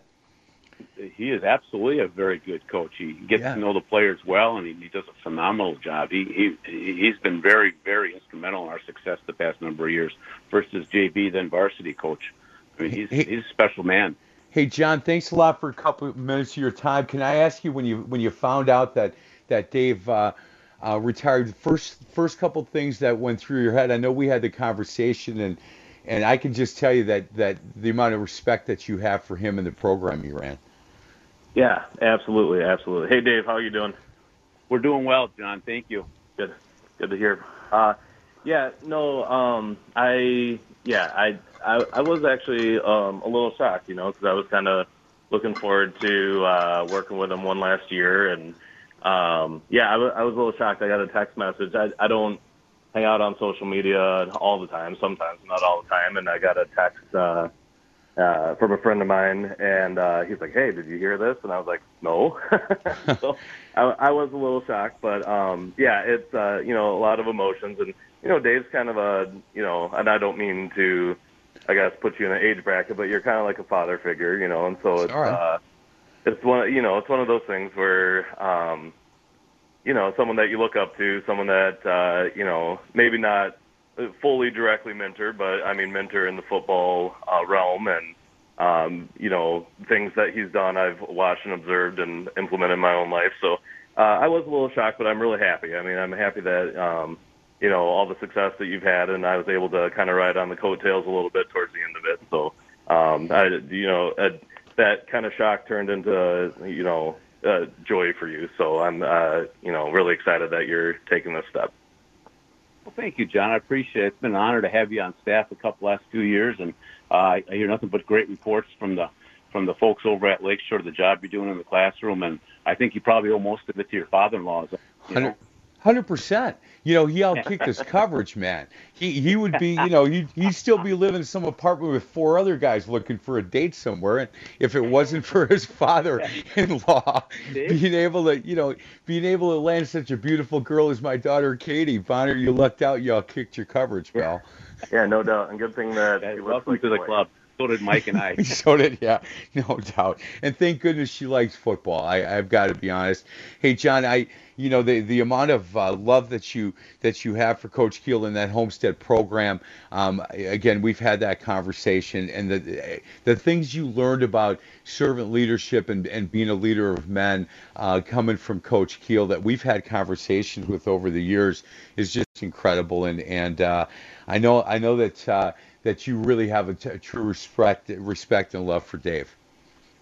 K: He is absolutely a very good coach. He gets
J: Yeah.
K: to know the players well, and he, he does a phenomenal job. He he he's been very very instrumental in our success the past number of years. First as J V, then varsity coach. I mean, he's
J: Hey-
K: he's a special man.
J: Hey, John, thanks a lot for a couple of minutes of your time. Can I ask you, when you when you found out that that Dave uh, uh, retired, first first couple of things that went through your head? I know we had the conversation, and and I can just tell you that that the amount of respect that you have for him and the program you ran.
Q: Yeah, absolutely, absolutely. Hey, Dave, how are you doing?
K: We're doing well, John. Thank you.
Q: Good, good to hear. Uh, yeah, no, um, I, yeah, I, I, I was actually um, a little shocked, you know, because I was kind of looking forward to uh, working with him one last year, and um, yeah, I, w- I was a little shocked. I got a text message. I, I don't hang out on social media all the time. Sometimes, not all the time, and I got a text. Uh, Uh, from a friend of mine, and uh, he's like, "Hey, did you hear this?" And I was like, "No." So I, I was a little shocked, but um, yeah, it's uh, you know, a lot of emotions, and you know, Dave's kind of a, you know, and I don't mean to, I guess, put you in an age bracket, but you're kind of like a father figure, you know, and so it's
J: All right.
Q: uh, it's one, you know, it's one of those things where, um, you know, someone that you look up to, someone that uh, you know, maybe not fully directly mentor, but I mean mentor in the football uh, realm, and um, you know, things that he's done I've watched and observed and implemented in my own life. So uh, I was a little shocked, but I'm really happy. I mean, I'm happy that um, you know, all the success that you've had, and I was able to kind of ride on the coattails a little bit towards the end of it. So um, I, you know, uh, that kind of shock turned into, you know, uh, joy for you. So I'm uh, you know, really excited that you're taking this step.
K: Well, thank you, John. I appreciate it. It's been an honor to have you on staff a couple last few years, and uh, I I hear nothing but great reports from the from the folks over at Lakeshore, the job you're doing in the classroom, and I think you probably owe most of it to your father-in-law. You know?
J: Hundred percent. You know, he outkicked his coverage, man. He he would be, you know, he he'd still be living in some apartment with four other guys looking for a date somewhere. And if it wasn't for his father-in-law being able to, you know, being able to land such a beautiful girl as my daughter Katie, Bonner, you lucked out. You outkicked your coverage, pal.
Q: Yeah, no doubt. And good thing that he looks
K: Welcome
Q: like
K: to the
Q: boy.
K: club. So did Mike and I.
J: So did, yeah, no doubt. And thank goodness she likes football. I, I've got to be honest. Hey, John, I, you know, the the amount of uh, love that you that you have for Coach Keel and that Homestead program. Um, again, we've had that conversation, and the the things you learned about servant leadership and, and being a leader of men uh, coming from Coach Keel that we've had conversations with over the years is just incredible. And and uh, I know I know that. Uh, that you really have a, t- a true respect, respect and love for Dave.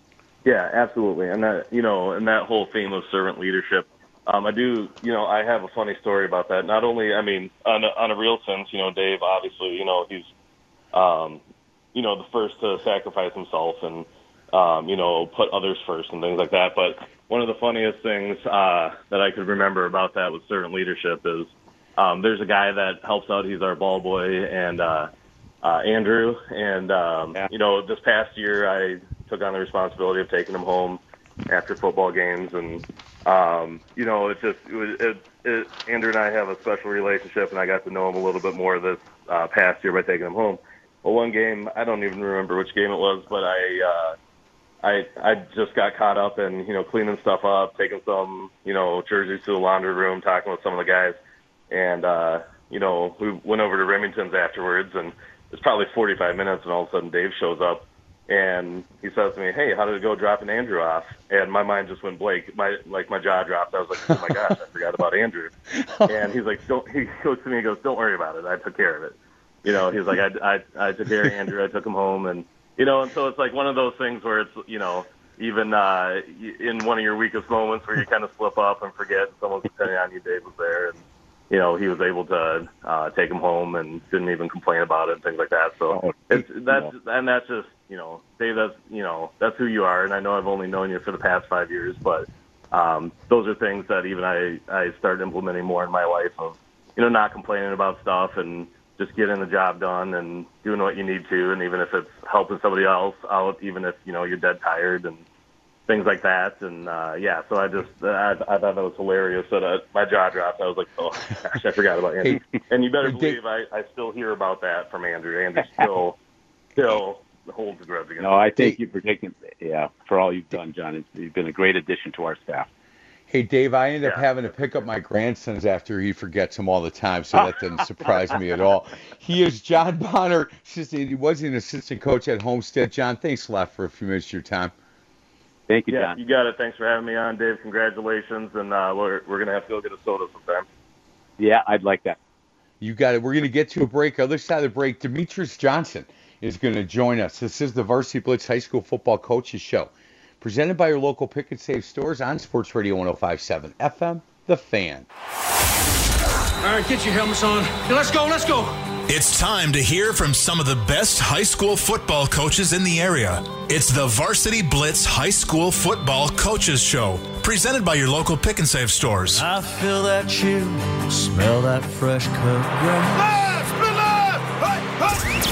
Q: Yeah, absolutely. And that, you know, and that whole theme of servant leadership, um, I do, you know, I have a funny story about that. Not only, I mean, on a, on a real sense, you know, Dave, obviously, you know, he's, um, you know, the first to sacrifice himself and, um, you know, put others first and things like that. But one of the funniest things uh, that I could remember about that with servant leadership is um, there's a guy that helps out. He's our ball boy, and uh, uh, Andrew. And, um, yeah. you know, this past year I took on the responsibility of taking him home after football games. And, um, you know, it just, it was, it, it, Andrew and I have a special relationship, and I got to know him a little bit more this uh, past year by taking him home. Well, one game, I don't even remember which game it was, but I, uh, I, I just got caught up in, you know, cleaning stuff up, taking some, you know, jerseys to the laundry room, talking with some of the guys. And, uh, you know, we went over to Remington's afterwards, and it's probably forty-five minutes, and all of a sudden Dave shows up. And he says to me, "Hey, how did it go dropping Andrew off?" And my mind just went blank. My like my jaw dropped. I was like, "Oh my gosh, I forgot about Andrew." And he's like, "Don't." He goes to me and goes, "Don't worry about it. I took care of it." You know, he's like, "I I I took care of Andrew. I took him home." And you know, and so it's like one of those things where it's, you know, even uh, in one of your weakest moments where you kind of slip up and forget, and someone's depending on you. Dave was there, and you know, he was able to uh, take him home and didn't even complain about it and things like that. So oh, it's that's no. and that's just, you know, Dave, that's, you know, that's who you are. And I know I've only known you for the past five years, but um, those are things that even I, I started implementing more in my life of, you know, not complaining about stuff and just getting the job done and doing what you need to. And even if it's helping somebody else out, even if, you know, you're dead tired and things like that. And, uh, yeah, so I just, I, I thought that was hilarious. So that my jaw dropped. I was like, oh, gosh, I forgot about Andrew. Hey, and you better believe I, I still hear about that from Andrew. Andrew still, still holds a grudge against
K: No, I thank you for taking, yeah, for all you've done, John. It's, you've been a great addition to our staff.
J: Hey, Dave, I end up yeah. having to pick up my grandsons after he forgets them all the time, so that didn't surprise me at all. He is John Bonner. He was an assistant coach at Homestead. John, thanks a lot for a few minutes of your time.
K: Thank you,
Q: yeah,
K: John.
Q: You got it. Thanks for having me on, Dave. Congratulations, and uh, we're we're gonna have to go get a soda sometime.
K: Yeah, I'd like that.
J: You got it. We're gonna get to a break. Other side of the break, Demetrius Johnson is going to join us. This is the Varsity Blitz High School Football Coaches Show, presented by your local Pick and Save stores on Sports Radio one oh five point seven F M, The Fan.
H: All right, get your helmets on. Hey, let's go, let's go.
I: It's time to hear from some of the best high school football coaches in the area. It's the Varsity Blitz High School Football Coaches Show, presented by your local Pick and Save stores.
E: I feel that chill, smell that fresh cut grass.
H: Left, left, hey,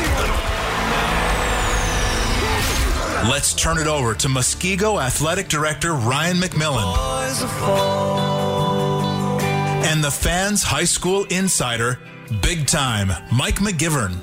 I: hey. Let's turn it over to Muskego Athletic Director Ryan McMillan and the Fans High School Insider, Big Time Mike McGivern.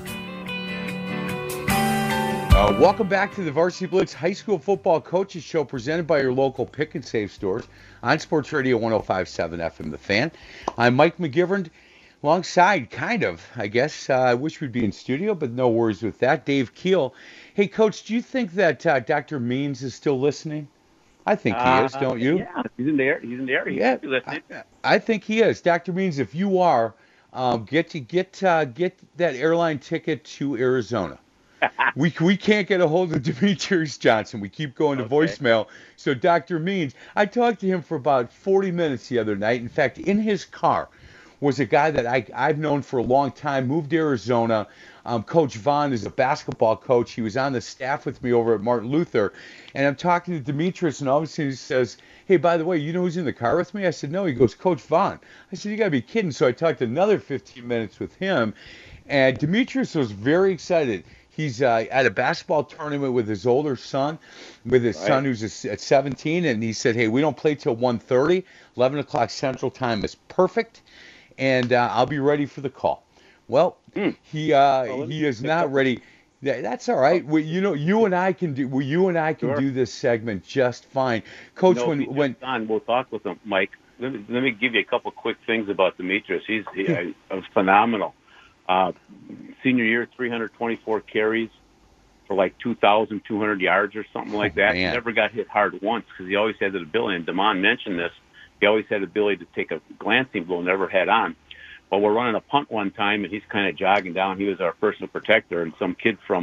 J: Uh, welcome back to the Varsity Blitz High School Football Coaches Show, presented by your local Pick and Save stores on Sports Radio one oh five point seven F M, The Fan. I'm Mike McGivern, alongside, kind of, I guess. Uh, I wish we'd be in studio, but no worries with that. Dave Keel. Hey, Coach, do you think that uh, Doctor Means is still listening? I think he uh, is, don't you?
K: Yeah, he's in there. He's in there. He's
J: yeah,
K: listening.
J: I, I think he is. Doctor Means, if you are, um, get to get uh, get that airline ticket to Arizona. we we can't get a hold of Demetrius Johnson. We keep going to okay. voicemail. So Doctor Means, I talked to him for about forty minutes the other night. In fact, in his car was a guy that I, I've known for a long time, moved to Arizona. Um, Coach Vaughn is a basketball coach. He was on the staff with me over at Martin Luther. And I'm talking to Demetrius, and all of a sudden he says, hey, by the way, you know who's in the car with me? I said, no. He goes, Coach Vaughn. I said, you got to be kidding. So I talked another fifteen minutes with him. And Demetrius was very excited. He's uh, at a basketball tournament with his older son, with his right. son who's at seventeen. And he said, hey, we don't play till one thirty. eleven o'clock Central Time is perfect. And uh, I'll be ready for the call. Well, mm. he uh, oh, he is not up. ready. That's all right. We, you know, you and I can do. Well, you and I can sure. do this segment just fine, Coach.
K: No,
J: when when
K: on, we'll talk with him, Mike. Let me, let me give you a couple quick things about Demetrius. He's he, uh, phenomenal. Uh, senior year, three hundred twenty-four carries for like two thousand two hundred yards or something like that. Oh, he never got hit hard once because he always had the ability. And Damon mentioned this. He always had the ability to take a glancing blow, never head on. Well, we're running a punt one time, and he's kind of jogging down. He was our personal protector, and some kid from uh,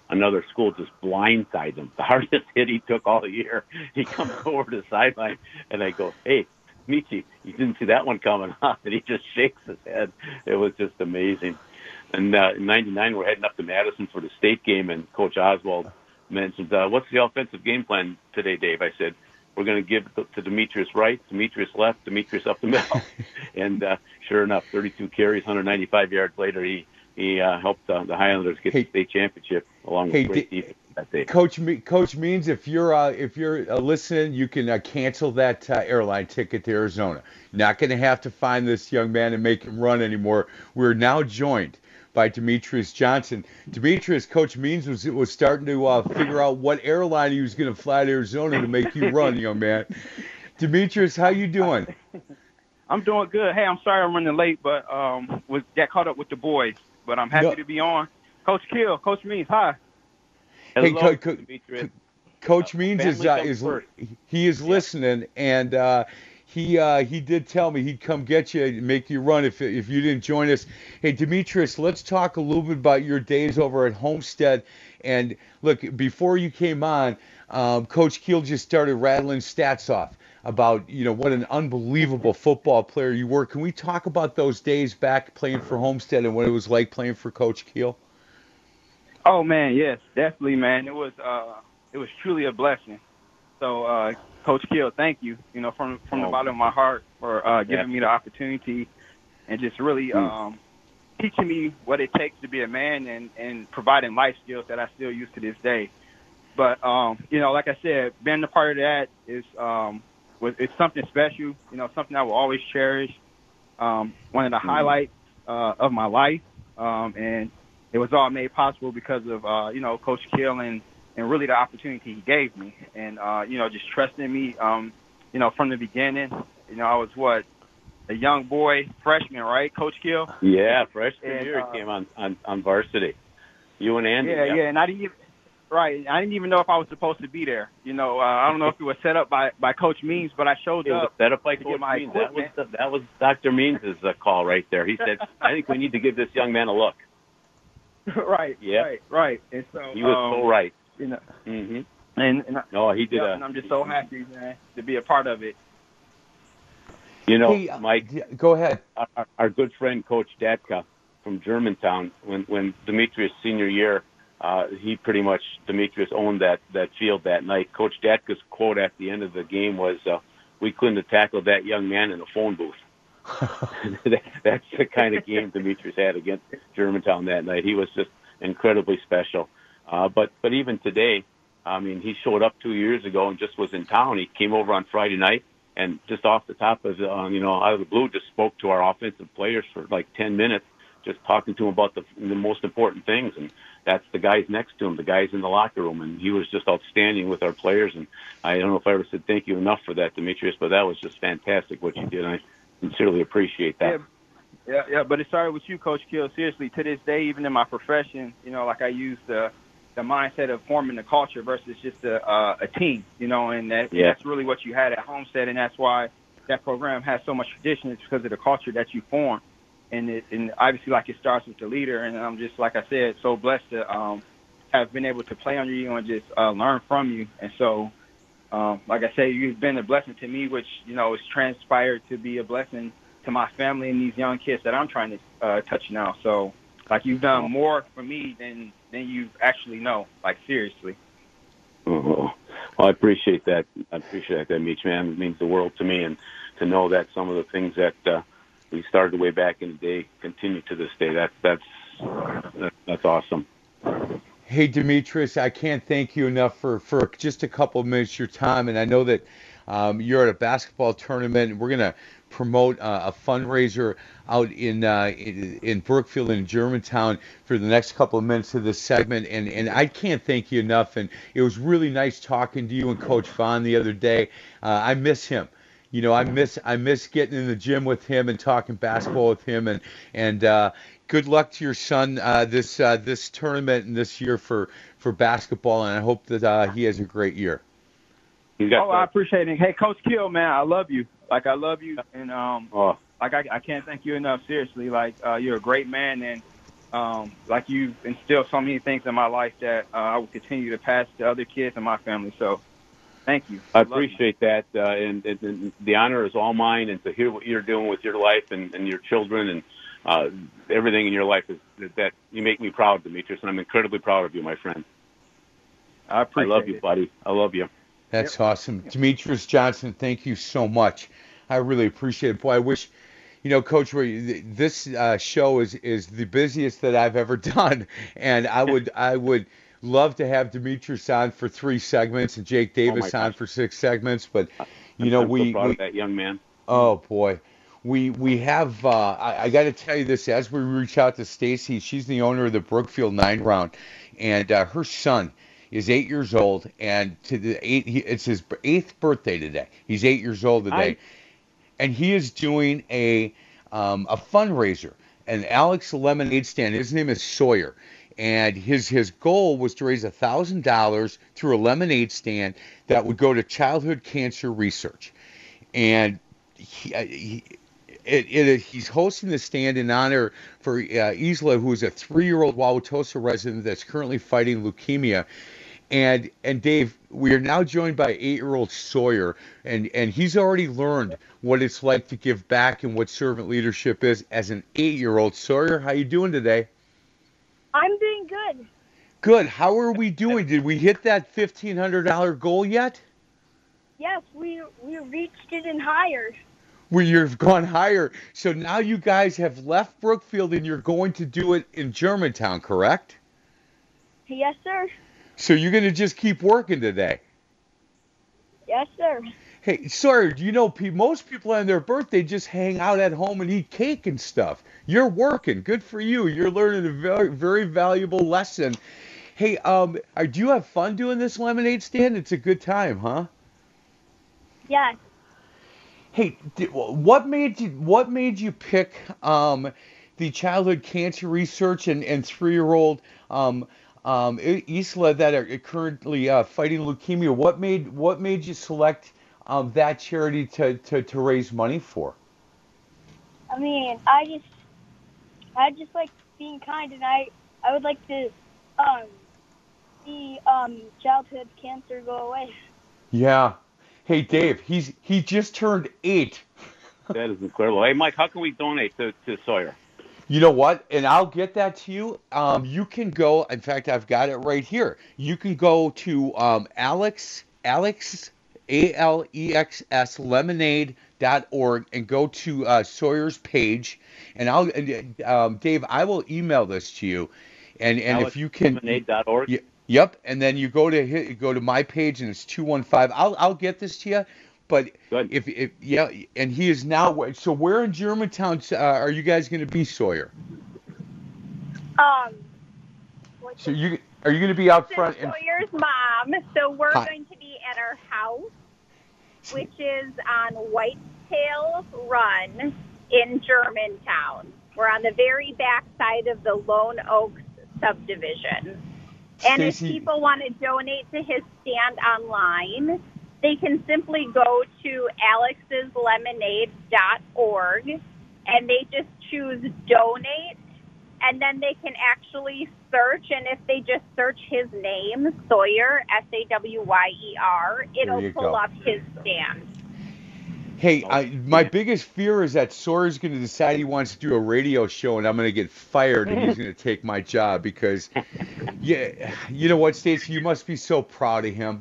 K: another school just blindsides him. The hardest hit he took all year. He comes over to the sideline, and I go, "Hey, Michi, you didn't see that one coming, huh?" And he just shakes his head. It was just amazing. And uh, in ninety-nine, we're heading up to Madison for the state game, and Coach Oswald mentioned, uh, "What's the offensive game plan today, Dave?" I said, "We're going to give it to Demetrius right, Demetrius left, Demetrius up the middle." And uh, sure enough, thirty-two carries, one hundred ninety-five yards later, he he uh, helped uh, the Highlanders get hey, the state championship along
J: hey,
K: with great
J: D-
K: defense that day.
J: Coach, Coach Means, if you're uh, if you're uh, listening, you can uh, cancel that uh, airline ticket to Arizona. Not going to have to find this young man and make him run anymore. We're now joined by Demetrius Johnson. Demetrius, Coach Means was was starting to uh, figure out what airline he was going to fly to Arizona to make you run, young man. Demetrius, how you doing?
R: I'm doing good. Hey, I'm sorry I'm running late, but um, was got caught up with the boys. But I'm happy no. to be on. Coach Kill, Coach Means, hi.
J: Hey,
K: Hello,
J: Co- Co- Coach uh, Means is uh, is first. he is yeah. listening, and uh, he uh, he did tell me he'd come get you and make you run if if you didn't join us. Hey, Demetrius, let's talk a little bit about your days over at Homestead. And look, before you came on, um, Coach Keel just started rattling stats off about, you know, what an unbelievable football player you were. Can we talk about those days back playing for Homestead and what it was like playing for Coach Keel?
R: Oh man, yes, definitely, man. It was uh, it was truly a blessing. So, uh, Coach Keel, thank you, you know, from from the bottom of my heart for uh, giving yeah. me the opportunity and just really um, teaching me what it takes to be a man and, and providing life skills that I still use to this day. But, um, you know, like I said, being a part of that is um, was, it's something special, you know, something I will always cherish, um, one of the mm-hmm. highlights uh, of my life. Um, and it was all made possible because of, uh, you know, Coach Keel and, and really the opportunity he gave me. And, uh, you know, just trusting me, um, you know, from the beginning. You know, I was, what, a young boy, freshman, right, Coach Keel?
K: Yeah, freshman
R: and,
K: year
R: uh,
K: he came on, on, on varsity. You and Andy.
R: Yeah,
K: yeah,
R: yeah, and I didn't even, right, I didn't even know if I was supposed to be there. You know, uh, I don't know if it was set up by, by Coach Means, but I showed
K: it
R: up.
K: Was set up by
R: to
K: Coach
R: get my
K: Means. That was,
R: equipment.
K: the, that was Doctor Means' uh, call right there. He said, I think we need to give this young man a look.
R: right,
K: yeah.
R: right, right. And so
K: he was
R: um,
K: so right.
R: You know,
K: mm-hmm.
R: and, and I,
K: no, he did.
R: yeah,
K: a,
R: and I'm just so happy, man, to be a part of it.
K: You know,
J: hey,
K: Mike.
J: Go ahead.
K: Our, our good friend Coach Datka from Germantown. When when Demetrius' senior year, uh, he pretty much Demetrius owned that that field that night. Coach Datka's quote at the end of the game was, uh, "We couldn't have tackled that young man in a phone booth." That's the kind of game Demetrius had against Germantown that night. He was just incredibly special. Uh, but but even today, I mean, he showed up two years ago and just was in town. He came over on Friday night and just off the top of the, uh, you know, out of the blue, just spoke to our offensive players for like ten minutes, just talking to them about the the most important things. And that's the guys next to him, the guys in the locker room. And he was just outstanding with our players. And I don't know if I ever said thank you enough for that, Demetrius, but that was just fantastic what you did. I sincerely appreciate that.
R: Yeah, yeah, yeah. But it started with you, Coach Keel. Seriously, to this day, even in my profession, you know, like I use the the mindset of forming the culture versus just a uh, a team, you know, and that,
K: yeah.
R: that's really what you had at Homestead, and that's why that program has so much tradition. It's because of the culture that you form, and it, and obviously, like, it starts with the leader. And I'm just, like I said, so blessed to um, have been able to play under you and just uh, learn from you. And so, um, like I say, you've been a blessing to me, which, you know, has transpired to be a blessing to my family and these young kids that I'm trying to uh, touch now. So, like, you've done more for me than than you actually know. Like, seriously.
K: Oh, well, I appreciate that. I appreciate that, Meech, man. It means the world to me, and to know that some of the things that uh, we started way back in the day continue to this day. That that's that, that's awesome.
J: Hey, Demetrius, I can't thank you enough for, for just a couple of minutes of your time, and I know that um, you're at a basketball tournament, and we're going to promote uh, a fundraiser out in, uh, in in Brookfield and Germantown for the next couple of minutes of this segment, and, and I can't thank you enough, and it was really nice talking to you and Coach Vaughn the other day. Uh, I miss him. You know, I miss I miss getting in the gym with him and talking basketball with him, and and uh, good luck to your son uh, this uh, this tournament and this year for, for basketball, and I hope that uh, he has a great year.
R: Oh, I appreciate it. Hey, Coach Keel, man, I love you. Like, I love you, and um,
K: oh.
R: like I, I can't thank you enough. Seriously, like uh, you're a great man, and Um, like you've instilled so many things in my life that uh, I will continue to pass to other kids in my family. So thank you.
K: I appreciate that, uh, and, and, and the honor is all mine. And to hear what you're doing with your life and, and your children and uh, everything in your life is, is that you make me proud, Demetrius, and I'm incredibly proud of you, my friend.
R: I appreciate
K: I love you,
R: it.
K: buddy. I love you.
J: That's awesome. Demetrius Johnson, thank you so much. I really appreciate it. Boy, I wish, you know, Coach Ray, this uh, show is, is the busiest that I've ever done, and I would I would love to have Demetrius on for three segments and Jake Davis
K: Oh, my
J: on
K: gosh.
J: for six segments, but, you know,
K: I'm
J: we...
K: so proud
J: we
K: of that young man.
J: Oh, boy. We we have, uh, I, I got to tell you this, as we reach out to Stacy, she's the owner of the Brookfield Nine Round, and uh, her son is eight years old, and to the eight, he, it's his eighth birthday today. He's eight years old today,
K: Hi.
J: and he is doing a um, a fundraiser, an Alex lemonade stand. His name is Sawyer, and his his goal was to raise a thousand dollars through a lemonade stand that would go to childhood cancer research, and he, uh, he It, it, he's hosting the stand in honor for uh, Isla, who is a three-year-old Wauwatosa resident that's currently fighting leukemia. And and Dave, we are now joined by eight-year-old Sawyer, and, and he's already learned what it's like to give back and what servant leadership is as an eight-year-old. Sawyer, how you doing today?
S: I'm doing good.
J: Good. How are we doing? Did we hit that fifteen hundred dollars goal yet?
S: Yes, we we reached it and higher.
J: Where you've gone higher. So now you guys have left Brookfield and you're going to do it in Germantown, correct?
S: Yes, sir.
J: So you're going to just keep working today.
S: Yes, sir.
J: Hey, Sawyer, do you know pe- most people on their birthday just hang out at home and eat cake and stuff? You're working. Good for you. You're learning a very, very valuable lesson. Hey, um, are, do you have fun doing this lemonade stand? It's a good time, huh?
S: Yes.
J: Hey, did, what made you what made you pick um, the childhood cancer research and, and three-year-old um, um, Isla that are currently uh, fighting leukemia? What made what made you select um, that charity to, to, to raise money for?
S: I mean, I just I just like being kind, and I I would like to um see um childhood cancer go away.
J: Yeah. Hey, Dave, he's he just turned eight.
K: That is incredible. Hey, Mike, how can we donate to, to Sawyer?
J: You know what? And I'll get that to you. Um, you can go. In fact, I've got it right here. You can go to um, Alex, Alex, A L E X S, lemonade dot org and go to uh, Sawyer's page. And I'll, and, um, Dave, I will email this to you. And and
K: Alex
J: if you can,
K: lemonade dot org.
J: y- Yep, and then you go to hit, go to my page and it's two one five. I'll I'll get this to you, but
K: Good.
J: if if yeah, and he is now. So where in Germantown uh, are you guys going to be, Sawyer?
S: Um.
J: So you are you going to be out
T: This
J: front?
T: is
J: And,
T: Sawyer's mom, so we're
J: Hi.
T: going to be at our house, which is on Whitetail Run in Germantown. We're on the very back side of the Lone Oaks subdivision. And if
J: Stacy-
T: people want to donate to his stand online, they can simply go to alex's lemonade dot org and they just choose donate, and then they can actually search, and if they just search his name, Sawyer, S A W Y E R, it'll
J: you
T: pull
J: go.
T: up his stand.
J: hey, I, my biggest fear is that Sawyer's going to decide he wants to do a radio show, and I'm going to get fired, and he's going to take my job because, yeah, you know what, Stacey, you must be so proud of him.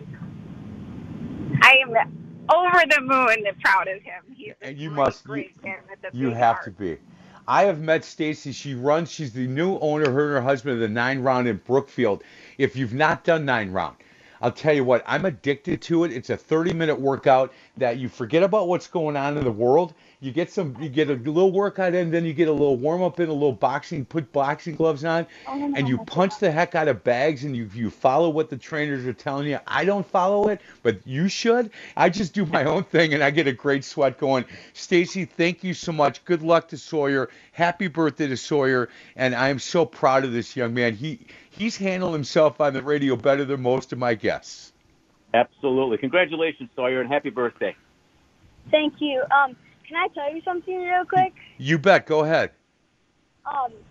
T: I am over the moon proud of him. He's a
J: And you
T: great,
J: must,
T: great man with a
J: you
T: big
J: have
T: heart.
J: to be. I have met Stacy. She runs. She's the new owner, her and her husband, of the Nine Round in Brookfield. If you've not done Nine Round, I'll tell you what, I'm addicted to it. It's a thirty-minute workout that you forget about what's going on in the world. You get some, you get a little workout in, then you get a little warm up in, a little boxing, put boxing gloves on, and you punch the heck out of bags, and you you follow what the trainers are telling you. I don't follow it, but you should. I just do my own thing, and I get a great sweat going. Stacy, thank you so much. Good luck to Sawyer. Happy birthday to Sawyer, and I am so proud of this young man. He he's handled himself on the radio better than most of my guests.
K: Absolutely. Congratulations, Sawyer, and happy birthday.
S: Thank you. Um, can I tell you something real quick?
J: You bet. Go ahead.
S: Um,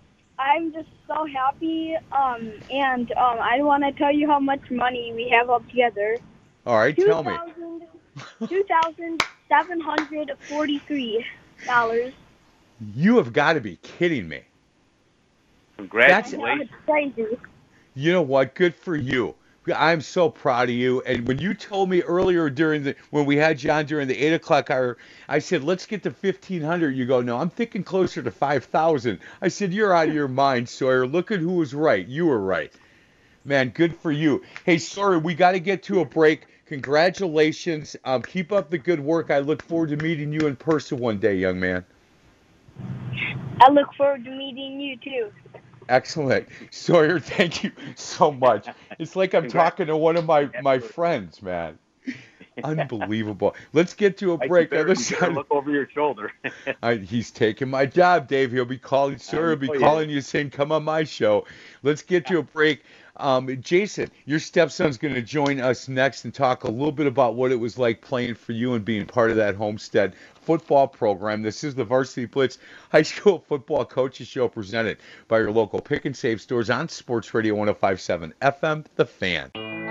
S: I'm just so happy, um, and um, I want to tell you how much money we have all together.
J: All right, tell me.
S: two thousand seven hundred forty-three dollars.
J: You have got to be kidding me.
L: Congratulations.
S: That's crazy.
J: You know what? Good for you. I'm so proud of you. And when you told me earlier during the when we had John during the eight o'clock hour, I said let's get to fifteen hundred. You go, no, I'm thinking closer to five thousand. I said you're out of your mind, Sawyer. Look at who was right. You were right, man. Good for you. Hey, Sawyer, we got to get to a break. Congratulations. Um, keep up the good work. I look forward to meeting you in person one day, young man.
S: I look forward to meeting you too.
J: Excellent. Sawyer, thank you so much. It's like I'm talking to one of my, my friends, man. Unbelievable. Let's get to a break.
L: Better,
J: Other side.
L: Look over your shoulder.
J: I, he's taking my job, Dave. He'll be calling, Sawyer will be
L: oh, yeah.
J: calling you saying, come on my show. Let's get to a break. Um, Jason, your stepson's going to join us next and talk a little bit about what it was like playing for you and being part of that Homestead football program. This is the Varsity Blitz High School Football Coaches Show presented by your local Pick and Save stores on Sports Radio one oh five point seven F M, The Fan.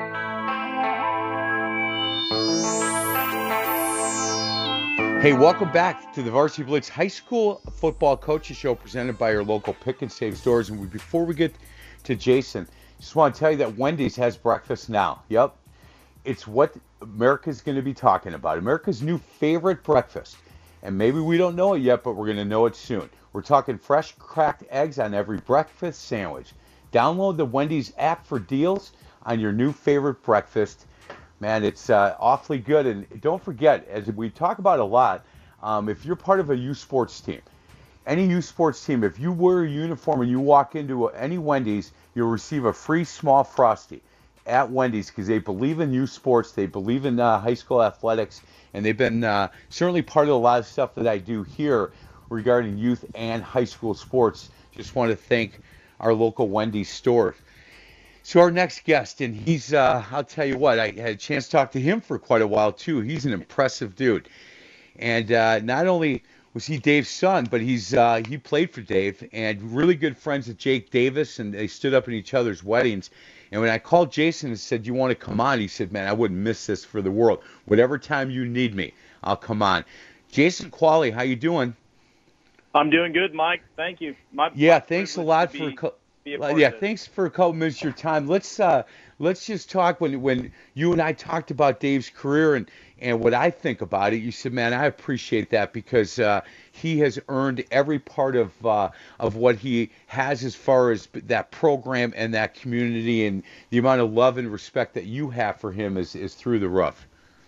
J: Hey, welcome back to the Varsity Blitz High School Football Coaches Show presented by your local Pick and Save stores. And we, before we get to Jason, just want to tell you that Wendy's has breakfast now. Yep. It's what America's going to be talking about. America's new favorite breakfast. And maybe we don't know it yet, but we're going to know it soon. We're talking fresh cracked eggs on every breakfast sandwich. Download the Wendy's app for deals on your new favorite breakfast. Man, it's uh, awfully good. And don't forget, as we talk about a lot, um, if you're part of a youth sports team, any youth sports team, if you wear a uniform and you walk into any Wendy's, you'll receive a free small Frosty at Wendy's because they believe in youth sports. They believe in uh, high school athletics, and they've been uh, certainly part of a lot of stuff that I do here regarding youth and high school sports. Just want to thank our local Wendy's store. So our next guest, and he's, uh, I'll tell you what, I had a chance to talk to him for quite a while too. He's an impressive dude. And uh, not only was he Dave's son, but he's uh, he played for Dave and really good friends with Jake Davis, and they stood up in each other's weddings. And when I called Jason and said, you want to come on? He said, man, I wouldn't miss this for the world. Whatever time you need me, I'll come on. Jason Qualley, how you doing?
U: I'm doing good, Mike. Thank you. My,
J: yeah,
U: my
J: thanks a lot for... Co-
U: Uh,
J: yeah, thanks for a couple minutes of your time. Let's uh, let's just talk when when you and I talked about Dave's career and, and what I think about it. You said, man, I appreciate that because uh, he has earned every part of uh, of what he has as far as that program and that community, and the amount of love and respect that you have for him is, is through the roof.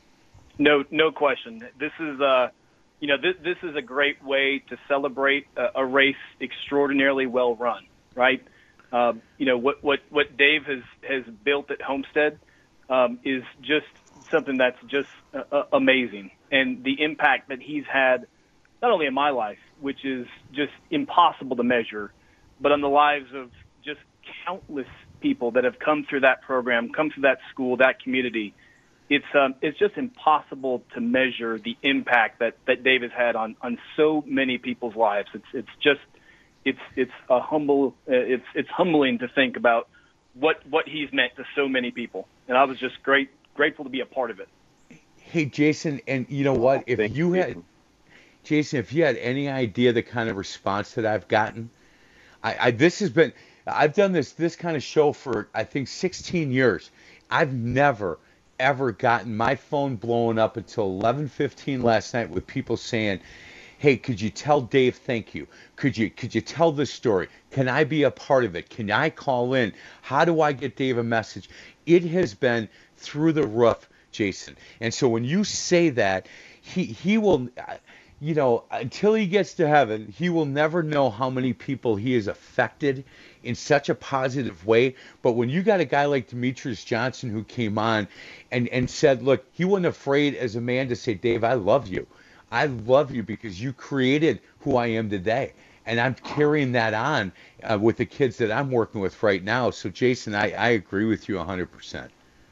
U: No, no question. This is uh, you know, this this is a great way to celebrate a, a race extraordinarily well run, right? Uh, you know, what, what, what Dave has, has built at Homestead um, is just something that's just uh, amazing. And the impact that he's had, not only in my life, which is just impossible to measure, but on the lives of just countless people that have come through that program, come through that school, that community. It's um, it's just impossible to measure the impact that, that Dave has had on, on so many people's lives. It's it's just It's it's a humble it's it's humbling to think about what what he's meant to so many people, and I was just great grateful to be a part of it.
J: Hey, Jason, and you know what? If
U: Thank
J: you
U: you.
J: had, Jason, if you had any idea the kind of response that I've gotten, I, I this has been I've done this this kind of show for I think sixteen years. I've never ever gotten my phone blowing up until eleven fifteen last night with people saying, hey, could you tell Dave thank you? Could you could you tell this story? Can I be a part of it? Can I call in? How do I get Dave a message? It has been through the roof, Jason. And so when you say that, he he will, you know, until he gets to heaven, he will never know how many people he has affected in such a positive way. But when you got a guy like Demetrius Johnson who came on and, and said, look, he wasn't afraid as a man to say, Dave, I love you. I love you because you created who I am today. And I'm carrying that on uh, with the kids that I'm working with right now. So, Jason, I, I agree with you one hundred percent.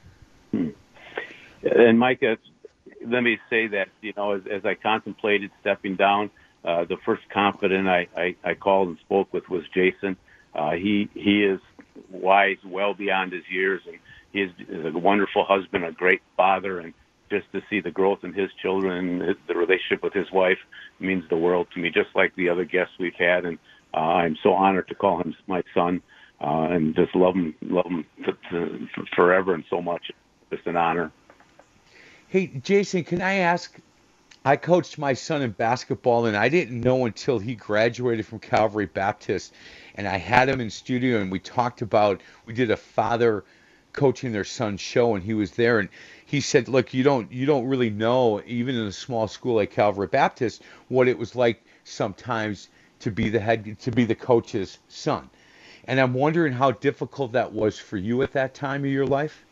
K: And, Mike, uh, let me say that, you know, as, as I contemplated stepping down, uh, the first confidant I, I, I called and spoke with was Jason. Uh, he he is wise well beyond his years, and he is, is a wonderful husband, a great father, and just to see the growth in his children, his, the relationship with his wife means the world to me, just like the other guests we've had. And uh, I'm so honored to call him my son, uh, and just love him, love him to, to, to forever and so much. It's an honor.
J: Hey, Jason, can I ask? I coached my son in basketball, and I didn't know until he graduated from Calvary Baptist, and I had him in studio, and we talked about, we did a father coaching their son show, and he was there, and he said, look, you don't you don't really know, even in a small school like Calvary Baptist, what it was like sometimes to be the head, to be the coach's son. And I'm wondering how difficult that was for you at that time of your life.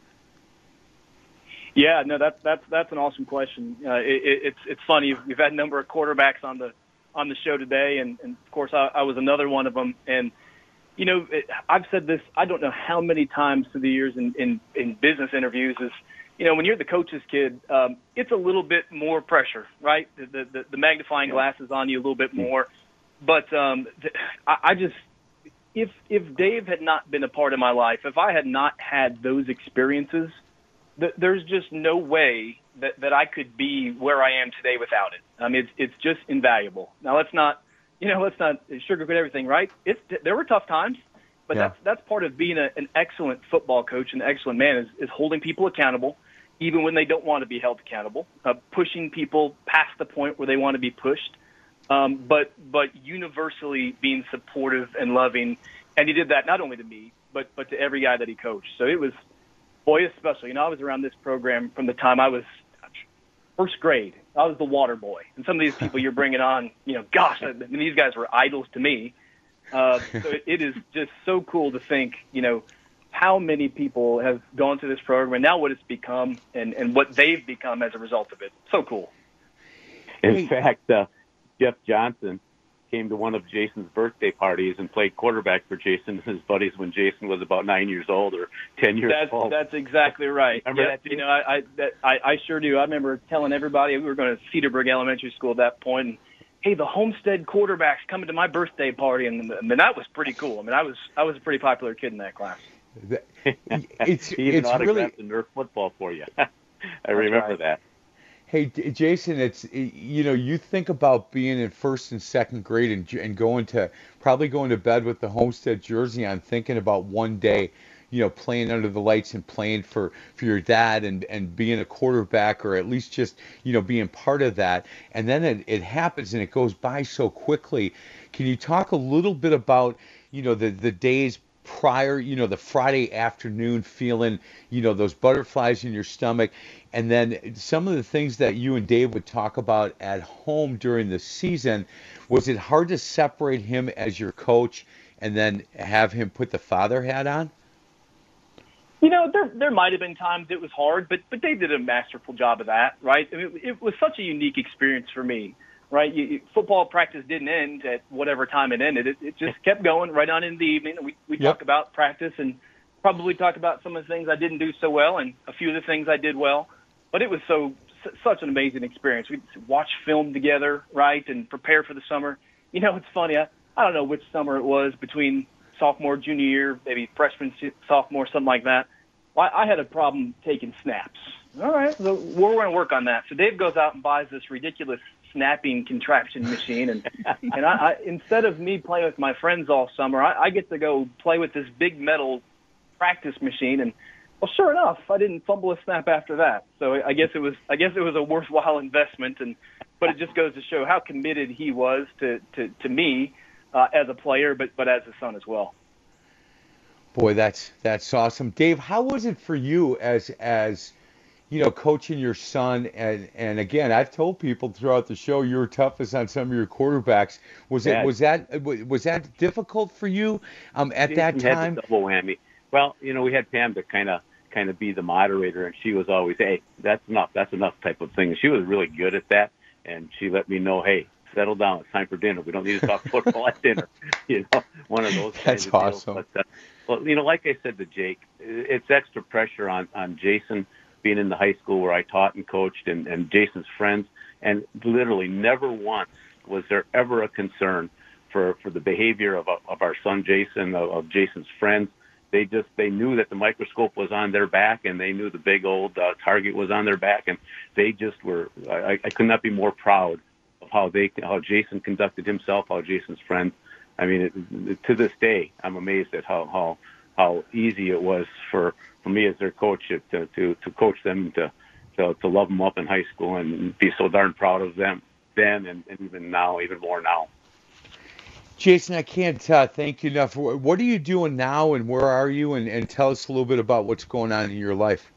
U: Yeah, no, that's that's that's an awesome question. Uh, it, it, it's it's funny. We've had a number of quarterbacks on the on the show today, and, and of course I, I was another one of them. And you know, it, I've said this, I don't know how many times through the years in, in, in business interviews is, you know, when you're the coach's kid, um, it's a little bit more pressure, right? The, the, the magnifying glass is on you a little bit more. But um, I, I just, if if Dave had not been a part of my life, if I had not had those experiences, th- there's just no way that, that I could be where I am today without it. I mean, it's, it's just invaluable. Now, let's not, you know, let's not sugarcoat everything, right? It's, there were tough times, but yeah. that's that's part of being a, an excellent football coach, an excellent man, is, is holding people accountable, even when they don't want to be held accountable, uh, pushing people past the point where they want to be pushed, um, but but universally being supportive and loving. And he did that not only to me, but but to every guy that he coached. So it was, boy, especially, you know, I was around this program from the time I was first grade. I was the water boy. And some of these people you're bringing on, you know, gosh, I mean, these guys were idols to me. Uh, so it, it is just so cool to think, you know, how many people have gone through this program and now what it's become and, and what they've become as a result of it. So cool.
K: In fact, uh, Jeff Johnson came to one of Jason's birthday parties and played quarterback for Jason and his buddies when Jason was about nine years old or ten years
U: that's,
K: old.
U: That's exactly right.
K: Remember
U: yep.
K: that?
U: You know, I I, that, I I sure do. I remember telling everybody, we were going to Cedarburg Elementary School at that point, and hey, the Homestead quarterback's coming to my birthday party, and I mean, that was pretty cool. I mean, I was I was a pretty popular kid in that class.
J: It's
K: he even
J: it's
K: autographed
J: really
K: the Nerf football for you. I remember
U: right.
K: that.
J: Hey, Jason, it's, you know, you think about being in first and second grade and, and going to, probably going to bed with the Homestead jersey on, thinking about one day, you know, playing under the lights and playing for, for your dad and, and being a quarterback, or at least just, you know, being part of that. And then it, it happens and it goes by so quickly. Can you talk a little bit about, you know, the, the days prior, you know, the Friday afternoon feeling, you know, those butterflies in your stomach, and then some of the things that you and Dave would talk about at home during the season? Was it hard to separate him as your coach and then have him put the father hat on?
U: You know, there there might have been times it was hard, but but Dave did a masterful job of that, right? I mean, it, it was such a unique experience for me. Right, you, you, football practice didn't end at whatever time it ended. It, it just kept going right on in the evening. We we yep. talked about practice and probably talked about some of the things I didn't do so well and a few of the things I did well. But it was so such an amazing experience. We'd watch film together, right, and prepare for the summer. You know, it's funny. I, I don't know which summer it was, between sophomore, junior year, maybe freshman, sophomore, something like that. I, I had a problem taking snaps. All right, so we're going to work on that. So Dave goes out and buys this ridiculous snapping contraption machine, and and I, I instead of me playing with my friends all summer, I, I get to go play with this big metal practice machine. And well, sure enough, I didn't fumble a snap after that. So I guess it was I guess it was a worthwhile investment. And but it just goes to show how committed he was to to, to me uh, as a player, but but as a son as well.
J: Boy, that's that's awesome, Dave. How was it for you as as you know, coaching your son? And, and again, I've told people throughout the show you were toughest on some of your quarterbacks. Was it
K: yeah.
J: was that was that difficult for you um, at that
K: Jason
J: time?
K: Had the double whammy. Well, you know, we had Pam to kind of kind of be the moderator, and she was always, hey, that's enough, that's enough type of thing. She was really good at that, and she let me know, hey, settle down, it's time for dinner. We don't need to talk football at dinner. You know, one of those.
J: That's
K: kinds
J: awesome.
K: Of deals. But, uh, well, you know, like I said to Jake, it's extra pressure on on Jason, being in the high school where I taught and coached, and, and Jason's friends, and literally never once was there ever a concern for, for the behavior of of our son Jason, of, of Jason's friends. They just they knew that the microscope was on their back, and they knew the big old uh, target was on their back, and they just were. I, I could not be more proud of how they how Jason conducted himself, how Jason's friends. I mean, it, it, to this day, I'm amazed at how how how easy it was for, for me as their coach to to to coach them, to to, to love them up in high school and be so darn proud of them then and, and even now, even more now.
J: Jason, I can't uh, thank you enough. What are you doing now, and where are you? And, and tell us a little bit about what's going on in your life.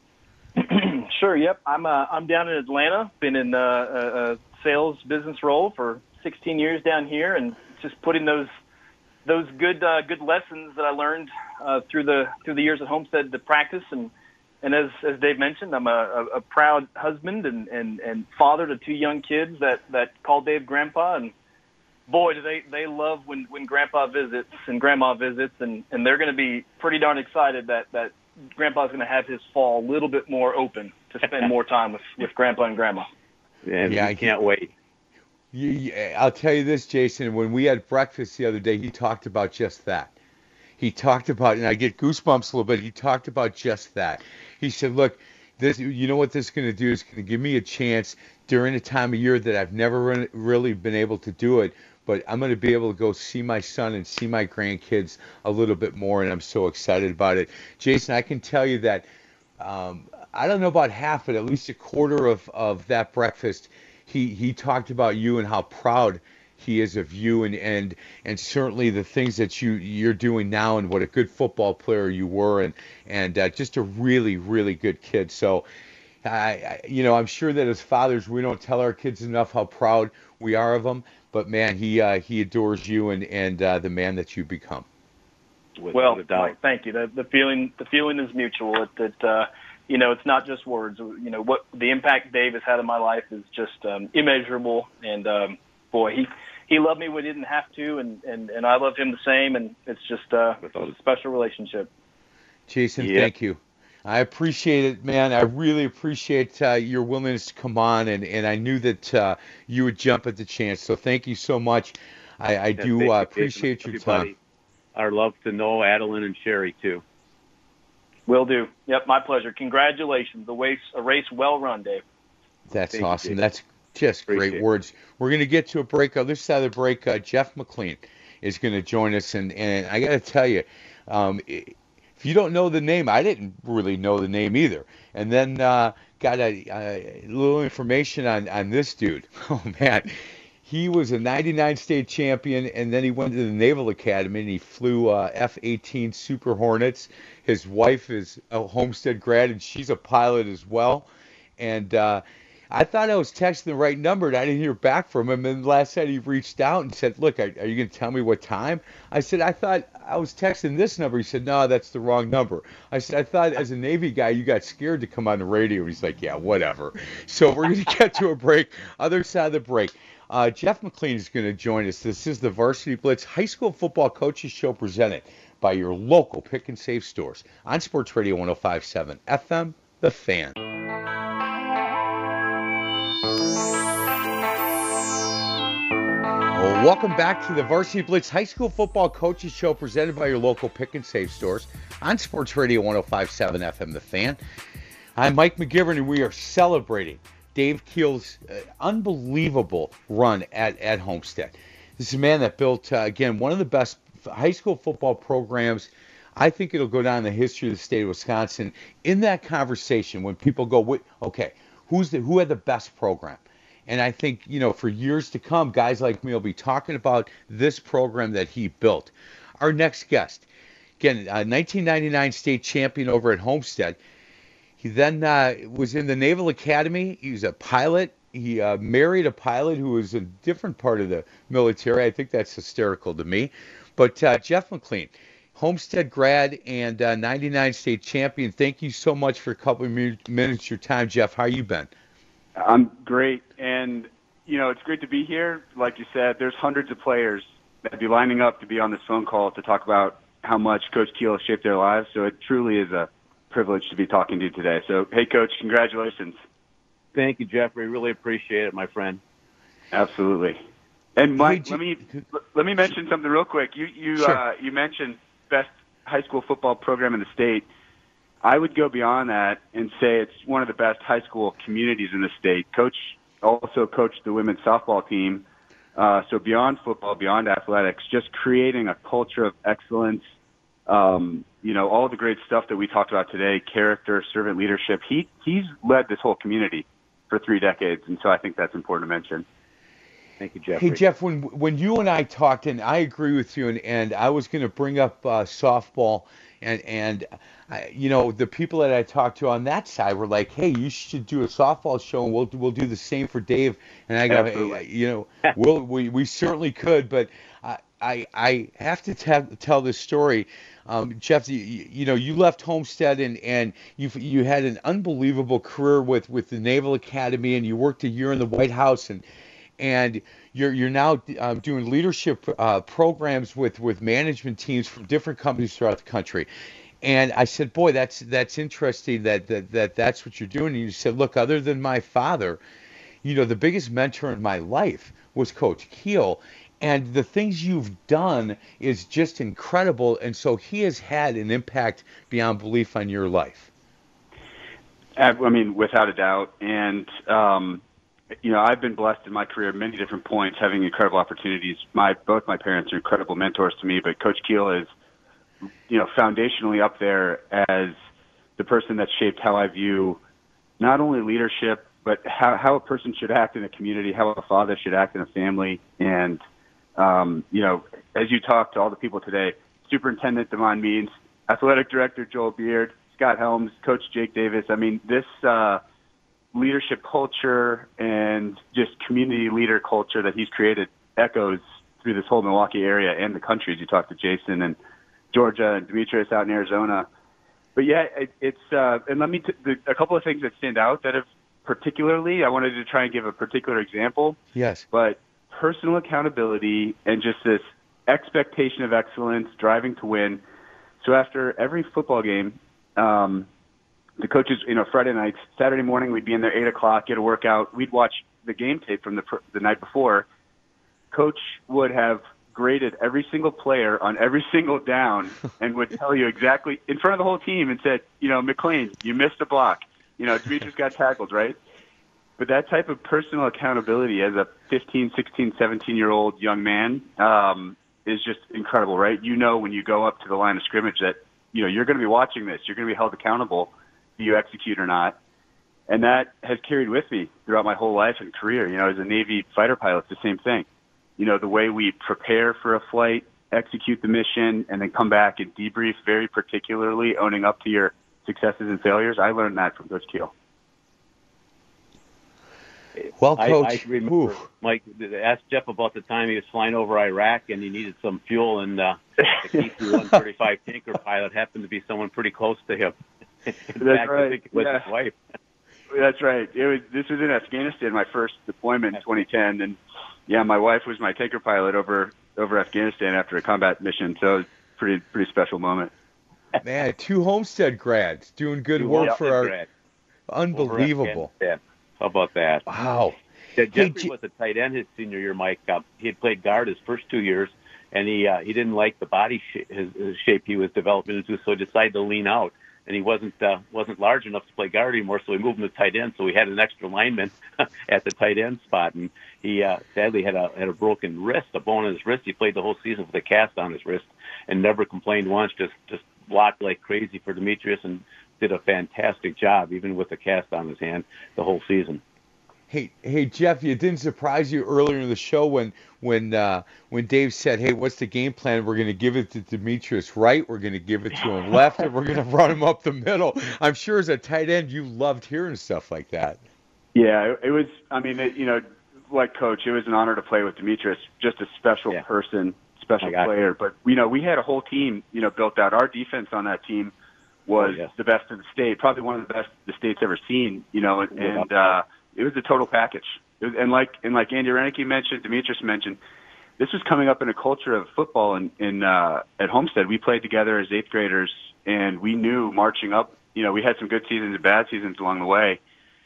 U: Sure. Yep. I'm uh, I'm down in Atlanta. Been in uh, a, a sales business role for sixteen years down here, and just putting those those good uh, good lessons that I learned uh, through the through the years at Homestead to practice. And and as as Dave mentioned, I'm a, a, a proud husband and, and, and father to two young kids that, that call Dave Grandpa. And boy, do they, they love when, when Grandpa visits and Grandma visits, and, and they're going to be pretty darn excited that, that Grandpa's going to have his fall a little bit more open to spend more time with, with Grandpa and Grandma.
K: And yeah, I can't wait.
J: You, you, I'll tell you this, Jason, when we had breakfast the other day, he talked about just that. He talked about, and I get goosebumps a little bit, he talked about just that. He said, look, this, you know what this is going to do? It's going to give me a chance during a time of year that I've never really been able to do it, but I'm going to be able to go see my son and see my grandkids a little bit more, and I'm so excited about it. Jason, I can tell you that um, I don't know about half, but at least a quarter of, of that breakfast, he, he talked about you and how proud he is of you, and, and, and certainly the things that you, you're doing now, and what a good football player you were, and, and uh, just a really, really good kid. So, I, I, you know, I'm sure that as fathers, we don't tell our kids enough how proud we are of them. But man, he uh, he adores you and and uh, the man that you become.
U: Well, Mike, thank you. The, the feeling the feeling is mutual. That uh, you know, it's not just words. You know, what the impact Dave has had in my life is just um, immeasurable. And um, boy, he he loved me when he didn't have to, and, and, and I loved him the same. And it's just uh, it's a special relationship.
J: Jason,
U: yeah.
J: Thank you. I appreciate it, man. I really appreciate uh, your willingness to come on, and, and I knew that uh, you would jump at the chance. So thank you so much. I, I
K: Yeah,
J: do
K: thank
J: uh,
K: you,
J: appreciate
K: Jason.
J: your
K: Everybody,
J: time.
K: Our love to know Adeline and Sherry, too.
U: Will do. Yep, my pleasure. Congratulations. A race, a race well run, Dave.
J: That's
U: Thank you,
J: awesome.
U: Jason.
J: That's just
U: Appreciate
J: great
U: it.
J: words. We're going to get to a break. On this side of the break, uh, Jeff McLean is going to join us. And, and I got to tell you, um, it, if you don't know the name, I didn't really know the name either. And then uh, got a, a little information on, on this dude. Oh, man. He was a ninety-nine state champion, and then he went to the Naval Academy, and he flew uh, F eighteen Super Hornets. His wife is a Homestead grad, and she's a pilot as well. And uh, I thought I was texting the right number, and I didn't hear back from him. And last night he reached out and said, look, are, are you going to tell me what time? I said, I thought I was texting this number. He said, no, that's the wrong number. I said, I thought as a Navy guy you got scared to come on the radio. He's like, yeah, whatever. So we're going to get to a break. Other side of the break. Uh, Jeff McLean is going to join us. This is the Varsity Blitz High School Football Coaches Show presented by your local Pick and Save stores on Sports Radio one oh five point seven F M, The Fan. Well, welcome back to the Varsity Blitz High School Football Coaches Show presented by your local Pick and Save stores on Sports Radio one oh five point seven F M, The Fan. I'm Mike McGivern, and we are celebrating Dave Keel's uh, unbelievable run at, at Homestead. This is a man that built, uh, again, one of the best high school football programs. I think it'll go down in the history of the state of Wisconsin. In that conversation, when people go, wait, okay, who's the, who had the best program? And I think, you know, for years to come, guys like me will be talking about this program that he built. Our next guest, again, uh, nineteen ninety-nine state champion over at Homestead. He then uh, was in the Naval Academy. He was a pilot. He uh, married a pilot who was a different part of the military. I think that's hysterical to me. But uh, Jeff McLean, Homestead grad and uh, ninety-nine state champion. Thank you so much for a couple of minutes of your time, Jeff. How you been?
A: I'm great. And, you know, it's great to be here. Like you said, there's hundreds of players that be lining up to be on this phone call to talk about how much Coach Keel shaped their lives. So it truly is a privilege to be talking to you today. So, hey, Coach, congratulations.
K: Thank you, Jeffrey. Really appreciate it, my friend.
A: Absolutely. And Mike, let me let me mention something real quick. You you
J: Sure.
A: uh, you mentioned best high school football program in the state. I would go beyond that and say it's one of the best high school communities in the state. Coach also coached the women's softball team. Uh, so beyond football, beyond athletics, just creating a culture of excellence, um, you know, all the great stuff that we talked about today, character, servant leadership. He he's led this whole community for three decades, and so I think that's important to mention.
K: Thank you, Jeffrey.
J: Hey, Jeff, when when you and I talked, and I agree with you, and, and I was going to bring up uh, softball, and, and I, you know, the people that I talked to on that side were like, hey, you should do a softball show, and we'll we'll do the same for Dave. And I go, hey, you know, we'll, we we certainly could, but I I, I have to tell tell this story. Um, Jeff, you, you know, you left Homestead and, and you you had an unbelievable career with, with the Naval Academy, and you worked a year in the White House, and and you're you're now uh, doing leadership uh, programs with, with management teams from different companies throughout the country. And I said, boy, that's that's interesting that, that, that that's what you're doing. And you said, look, other than my father, you know, the biggest mentor in my life was Coach Keel. And the things you've done is just incredible. And so he has had an impact beyond belief on your life.
A: I mean, without a doubt. And, um, you know, I've been blessed in my career at many different points, having incredible opportunities. My both my parents are incredible mentors to me, but Coach Keel is, you know, foundationally up there as the person that shaped how I view not only leadership, but how, how a person should act in a community, how a father should act in a family. And, um, you know, as you talk to all the people today, Superintendent Damon Means, Athletic Director Joel Beard, Scott Helms, Coach Jake Davis, I mean, this uh, leadership culture and just community leader culture that he's created echoes through this whole Milwaukee area and the country, as you talk to Jason and Georgia and Demetrius out in Arizona. But yeah, it, it's uh, and let me t- the, a couple of things that stand out that have particularly, I wanted to try and give a particular example.
J: Yes.
A: But personal accountability and just this expectation of excellence, driving to win. So after every football game, um, the coaches, you know, Friday nights, Saturday morning, we'd be in there eight o'clock, get a workout. We'd watch the game tape from the the night before. Coach would have graded every single player on every single down and would tell you exactly in front of the whole team and said, you know, McLean, you missed a block. You know, Demetrius got tackled, right? But that type of personal accountability as a fifteen, sixteen, seventeen-year-old young man um, is just incredible, right? You know when you go up to the line of scrimmage that, you know, you're going to be watching this. You're going to be held accountable. Do you execute or not? And that has carried with me throughout my whole life and career. You know, as a Navy fighter pilot, it's the same thing. You know, the way we prepare for a flight, execute the mission, and then come back and debrief very particularly, owning up to your successes and failures. I learned that from Coach Keel.
J: Well, Coach,
K: I, I remember, Oof. Mike, asked Jeff about the time he was flying over Iraq and he needed some fuel, and uh, the K C one thirty-five tanker pilot happened to be someone pretty close to him. In
A: That's
K: fact,
A: right.
K: I think it was
A: yeah.
K: his wife.
A: That's right. It was. This was in Afghanistan, my first deployment in twenty ten, and yeah, my wife was my tanker pilot over over Afghanistan after a combat mission. So it was a pretty pretty special moment.
J: Man, two Homestead grads doing good
K: Two
J: work
K: Homestead
J: for our
K: grads.
J: unbelievable.
K: Yeah. How about that?
J: Wow.
K: Yeah, Jeffrey
J: Hey, J-
K: was a tight end his senior year, Mike. Uh, he had played guard his first two years, and he uh, he didn't like the body sh- his, his shape he was developing into, so he decided to lean out. And he wasn't uh, wasn't large enough to play guard anymore, so we moved him to tight end. So we had an extra lineman at the tight end spot, and he uh, sadly had a had a broken wrist, a bone in his wrist. He played the whole season with a cast on his wrist, and never complained once. Just just blocked like crazy for Demetrius, and did a fantastic job, even with the cast on his hand, the whole season.
J: Hey, hey, Jeff, it didn't surprise you earlier in the show when when uh, when Dave said, "Hey, what's the game plan? We're going to give it to Demetrius right. We're going to give it to him left, and we're going to run him up the middle." I'm sure as a tight end, you loved hearing stuff like that.
A: Yeah, it, it was. I mean, it, you know, like Coach, it was an honor to play with Demetrius. Just a special yeah. person, special player. But you know, we had a whole team, you know, built out. Our defense on that team was oh, yes. the best in the state, probably one of the best the state's ever seen. You know, and. and uh, It was a total package. It was, and like and like Andy Renicky mentioned, Demetrius mentioned, this was coming up in a culture of football in, in uh, at Homestead. We played together as eighth graders, and we knew marching up, you know, we had some good seasons and bad seasons along the way.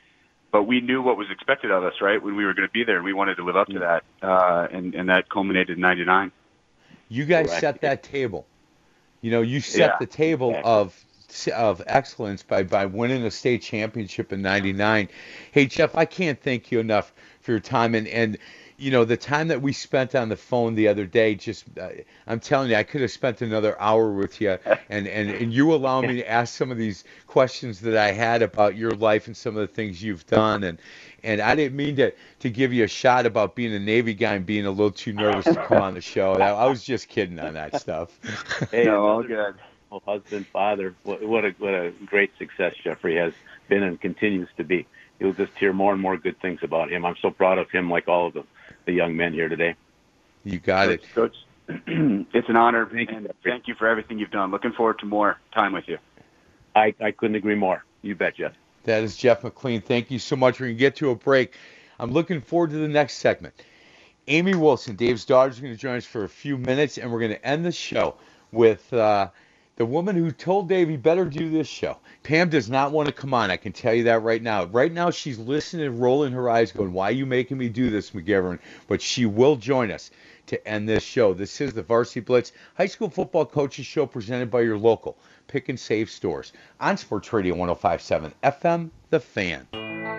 A: but we knew what was expected of us, right, when we were going to be there. We wanted to live up to that, uh, and, and that culminated in ninety-nine.
J: You guys
A: Correct.
J: set that table. You know, you set
A: Yeah.
J: the table of of excellence by, by winning a state championship in ninety-nine. Hey, Jeff, I can't thank you enough for your time. And, and you know, the time that we spent on the phone the other day, just, uh, I'm telling you, I could have spent another hour with you. And, and, and you allow me to ask some of these questions that I had about your life and some of the things you've done. And, and I didn't mean to, to give you a shot about being a Navy guy and being a little too nervous to come on the show. I, I was just kidding on that stuff.
K: Hey,
A: No, all good.
K: Oh, husband, father, what, what a what a great success Jeffrey has been and continues to be. You'll just hear more and more good things about him. I'm so proud of him, like all of the, the young men here today.
J: You got it.
A: Coach, it's an honor, thank and you. thank you for everything you've done. Looking forward to more time with you.
K: I, I couldn't agree more. You bet, Jeff.
J: That is Jeff McLean. Thank you so much. We're going to get to a break. I'm looking forward to the next segment. Amy Wilson, Dave's daughter, is going to join us for a few minutes, and we're going to end the show with uh, the woman who told Dave he better do this show. Pam does not want to come on. I can tell you that right now. Right now, she's listening and rolling her eyes going, why are you making me do this, McGivern? But she will join us to end this show. This is the Varsity Blitz High School Football Coaches Show presented by your local Pick and Save stores on Sports Radio one oh five point seven F M, The Fan.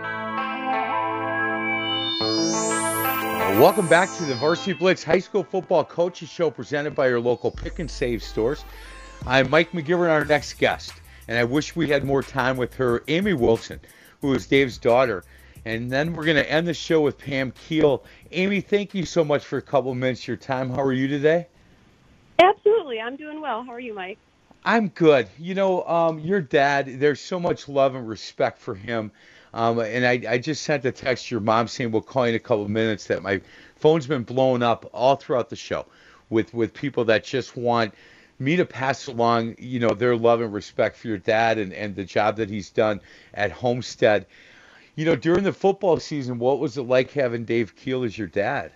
J: Welcome back to the Varsity Blitz High School Football Coaches Show presented by your local Pick and Save stores. I'm Mike McGivern, our next guest, and I wish we had more time with her, Amy Wilson, who is Dave's daughter. And then we're going to end the show with Pam Keel. Amy, thank you so much for a couple of minutes of your time. How are you today?
B: Absolutely. I'm doing well. How are you, Mike?
J: I'm good. You know, um, your dad, there's so much love and respect for him. Um, and I, I just sent a text to your mom saying we'll call you in a couple of minutes, that my phone's been blowing up all throughout the show with, with people that just want me to pass along, you know, their love and respect for your dad and, and the job that he's done at Homestead. You know, during the football season, what was it like having Dave Keel as your dad?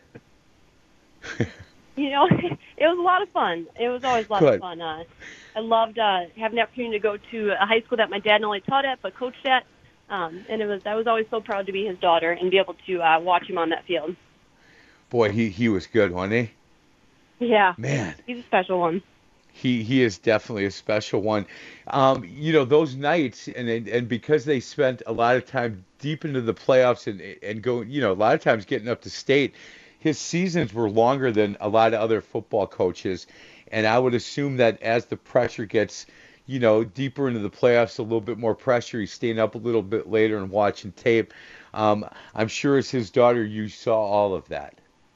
B: You know, it was a lot of fun. It was always a lot
J: Good.
B: of fun. Uh, I loved uh, having the opportunity to go to a high school that my dad not only taught at but coached at. Um, and it was I was always so proud to be his daughter and be able to uh, watch him on that field.
J: Boy, he, he was good, wasn't he?
B: Yeah.
J: Man.
B: He's a special one.
J: He he is definitely a special one. Um, you know, those nights, and and because they spent a lot of time deep into the playoffs and and going, you know, a lot of times getting up to state, his seasons were longer than a lot of other football coaches. And I would assume that as the pressure gets, you know, deeper into the playoffs, a little bit more pressure, he's staying up a little bit later and watching tape. Um, I'm sure as his daughter, you saw all of that.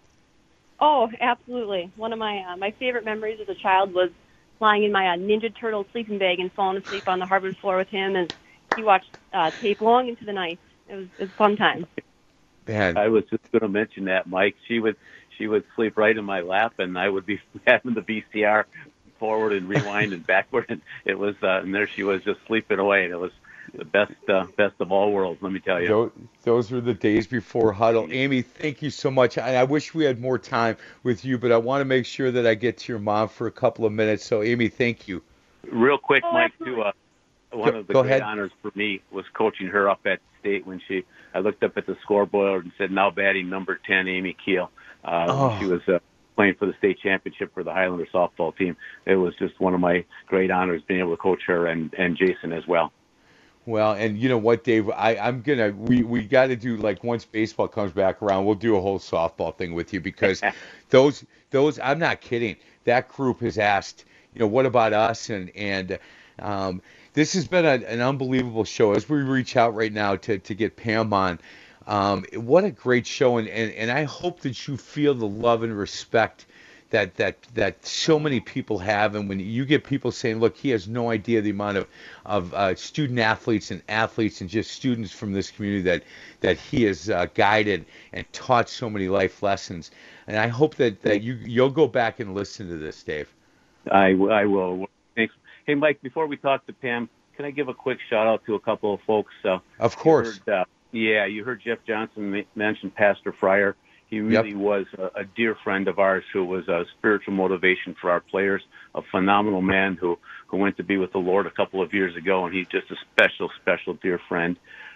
B: Oh, absolutely. One of my uh, my favorite memories as a child was lying in my uh, Ninja Turtle sleeping bag and falling asleep on the hardwood floor with him, and he watched uh, tape long into the night. It was, it was a fun time.
J: Man.
K: I was just going to mention that, Mike. She would she would sleep right in my lap, and I would be having the V C R forward and rewind and backward, and it was uh, and there she was just sleeping away, and it was the best uh, best of all worlds, let me tell you.
J: Those, those were the days before huddle. Amy, thank you so much. I, I wish we had more time with you, but I want to make sure that I get to your mom for a couple of minutes. So, Amy, thank you.
K: Real quick,
B: Oh,
K: Mike,
B: absolutely.
K: too. Uh, one
J: Go-
K: of the
J: go
K: great
J: ahead.
K: honors for me was coaching her up at state when she. I looked up at the scoreboard and said, "Now batting number ten, Amy Keel." Uh,
J: Oh.
K: She was uh, playing for the state championship for the Highlander softball team. It was just one of my great honors being able to coach her and, and Jason as well.
J: Well, and you know what, Dave? I, I'm gonna we, we got to do, like, once baseball comes back around, we'll do a whole softball thing with you, because those those I'm not kidding. That group has asked, you know, what about us? And and um, this has been a, an unbelievable show. As we reach out right now to to get Pam on, um, what a great show, and, and and I hope that you feel the love and respect that that that so many people have. And when you get people saying, look, he has no idea the amount of of uh, student athletes and athletes and just students from this community that that he has uh, guided and taught so many life lessons. And I hope that that you you'll go back and listen to this, Dave.
K: I, I will. Thanks. Hey, Mike, before we talk to Pam, can I give a quick shout out to a couple of folks? Uh,
J: Of course.
K: you heard, uh, yeah, you heard Jeff Johnson ma- mention Pastor Fryer. He really
J: Yep.
K: was a, a dear friend of ours who was a spiritual motivation for our players, a phenomenal man who, who went to be with the Lord a couple of years ago, and he's just a special, special dear friend.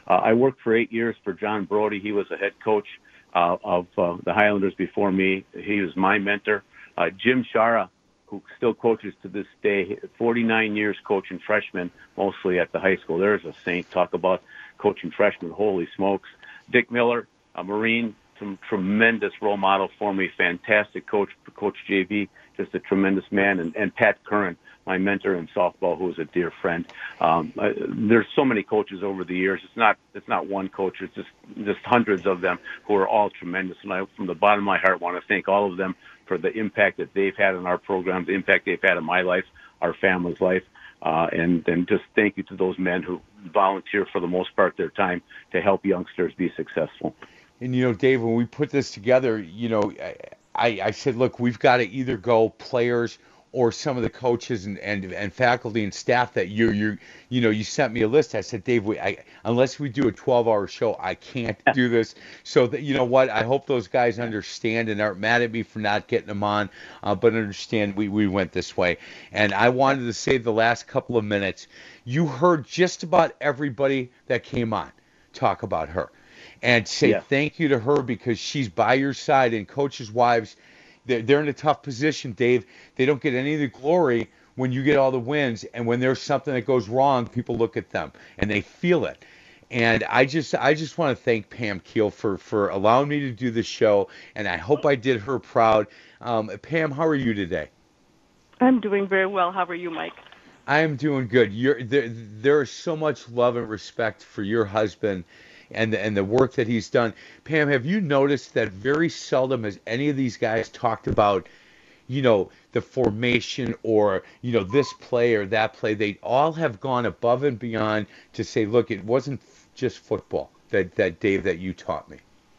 K: Uh, I worked for eight years for John Brody. He was a head coach uh, of uh, the Highlanders before me. He was my mentor. Uh, Jim Shara, who still coaches to this day, forty-nine years coaching freshmen, mostly at the high school. There's a saint. Talk about coaching freshmen. Holy smokes. Dick Miller, a Marine, some tremendous role model for me. Fantastic coach, Coach J V, just a tremendous man. And, and Pat Curran, my mentor in softball, who is a dear friend. Um, uh, there's so many coaches over the years. It's not it's not one coach. It's just just hundreds of them who are all tremendous. And I, from the bottom of my heart, want to thank all of them for the impact that they've had on our program, the impact they've had on my life, our family's life. Uh, and, and just thank you to those men who volunteer for the most part their time to help youngsters be successful.
J: And, you know, Dave, when we put this together, you know, I, I said, look, we've got to either go players or some of the coaches and, and, and faculty and staff that you you you know you sent me a list. I said, Dave, we, I, unless we do a twelve-hour show, I can't do this. So that, you know what, I hope those guys understand and aren't mad at me for not getting them on, uh, but understand we, we went this way. And I wanted to say the last couple of minutes, you heard just about everybody that came on talk about her. And say
K: yeah.
J: thank you to her because she's by your side, and coaches' wives, they're, they're in a tough position, Dave. They don't get any of the glory when you get all the wins, and when there's something that goes wrong, people look at them and they feel it. And I just I just want to thank Pam Keel for, for allowing me to do this show, and I hope I did her proud. Um, Pam, how are you today?
D: I'm doing very well. How are you, Mike?
J: I am doing good. You're, there, there is so much love and respect for your husband and the, and the work that he's done. Pam, have you noticed that very seldom has any of these guys talked about, you know, the formation or, you know, this play or that play? They all have gone above and beyond to say, look, it wasn't just football that, that Dave, that you taught me.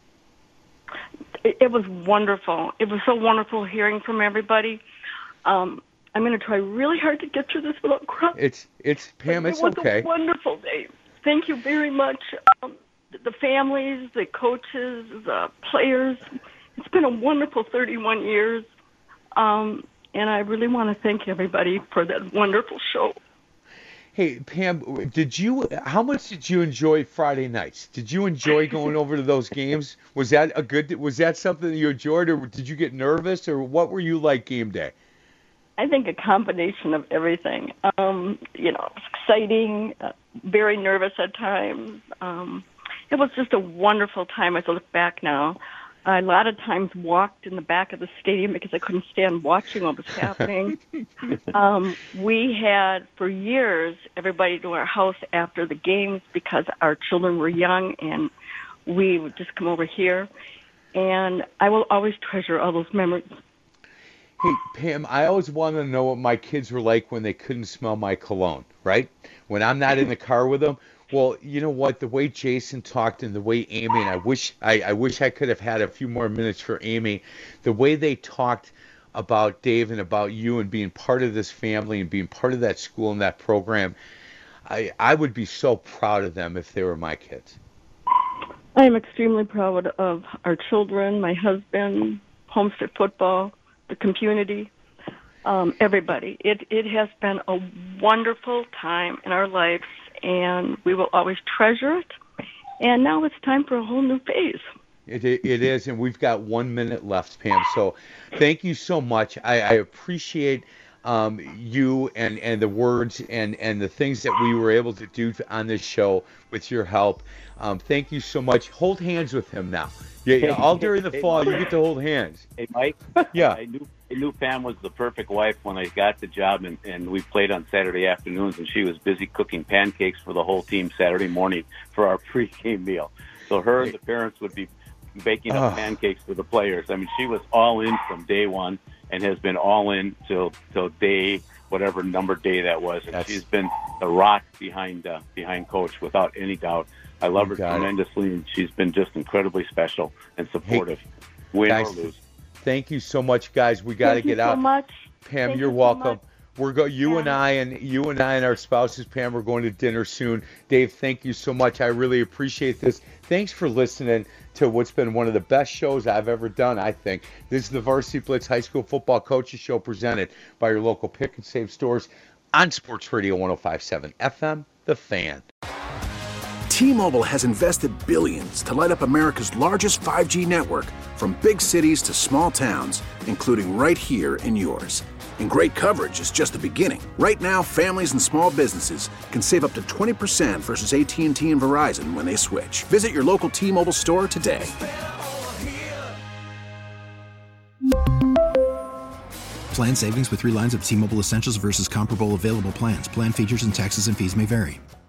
D: It, it was wonderful. It was so wonderful hearing from everybody. Um, I'm going to try really hard to get through this without crying.
J: It's, it's Pam, it's
D: it was
J: okay.
D: a wonderful day. Thank you very much. Um, the families, the coaches, the players. It's been a wonderful thirty-one years, um, and I really want to thank everybody for that wonderful show.
J: Hey, Pam, did you? How much did you enjoy Friday nights? Did you enjoy going over to those games? Was that a good? Was that something that you enjoyed, or did you get nervous, or what were you like game day?
D: I think a combination of everything. Um, you know, it was exciting, uh, very nervous at times. Um, It was just a wonderful time as I look back now. I a lot of times walked in the back of the stadium because I couldn't stand watching what was happening. um, we had, for years, everybody to our house after the games because our children were young, and we would just come over here. And I will always treasure all those memories.
J: Hey, Pam, I always wanted to know what my kids were like when they couldn't smell my cologne, right? When I'm not in the car with them. Well, you know what? The way Jason talked and the way Amy, and I wish I, I wish I could have had a few more minutes for Amy, the way they talked about Dave and about you and being part of this family and being part of that school and that program, I, I would be so proud of them if they were my kids.
D: I am extremely proud of our children, my husband, Homestead Football, the community, um, everybody. It, it has been a wonderful time in our lives, and we will always treasure it. And now it's time for a whole new phase.
J: It, it, it is, and we've got one minute left, Pam. So thank you so much. I, I appreciate um, you and, and the words and, and the things that we were able to do on this show with your help. Um, thank you so much. Hold hands with him now. Yeah, all during the fall, you get to hold hands.
K: Hey, Mike.
J: Yeah.
K: I knew, I knew Pam was the perfect wife when I got the job, and, and we played on Saturday afternoons, and she was busy cooking pancakes for the whole team Saturday morning for our pregame meal. So her and the parents would be baking up
J: Oh.
K: pancakes for the players. I mean, she was all in from day one and has been all in till till day whatever number day that was. And
J: That's-
K: she's been the rock behind uh, behind Coach without any doubt. I love her
J: got it.
K: tremendously, and she's been just incredibly special and supportive, win
J: guys,
K: or lose.
J: Thank you so much, guys. We got to
D: Thank
J: get
D: you
J: out.
D: so much.
J: Pam,
D: Thank
J: you're
D: you so
J: welcome.
D: much.
J: We're go. You and I and you and I and our spouses, Pam, we're going to dinner soon. Dave, thank you so much. I really appreciate this. Thanks for listening to what's been one of the best shows I've ever done. I think this is the Varsity Blitz High School Football Coaches Show, presented by your local pick and save stores on Sports Radio one oh five point seven F M, The Fan.
F: T-Mobile has invested billions to light up America's largest five G network, from big cities to small towns, including right here in yours. And great coverage is just the beginning. Right now, families and small businesses can save up to twenty percent versus A T and T and Verizon when they switch. Visit your local T-Mobile store today.
G: Plan savings with three lines of T-Mobile Essentials versus comparable available plans. Plan features and taxes and fees may vary.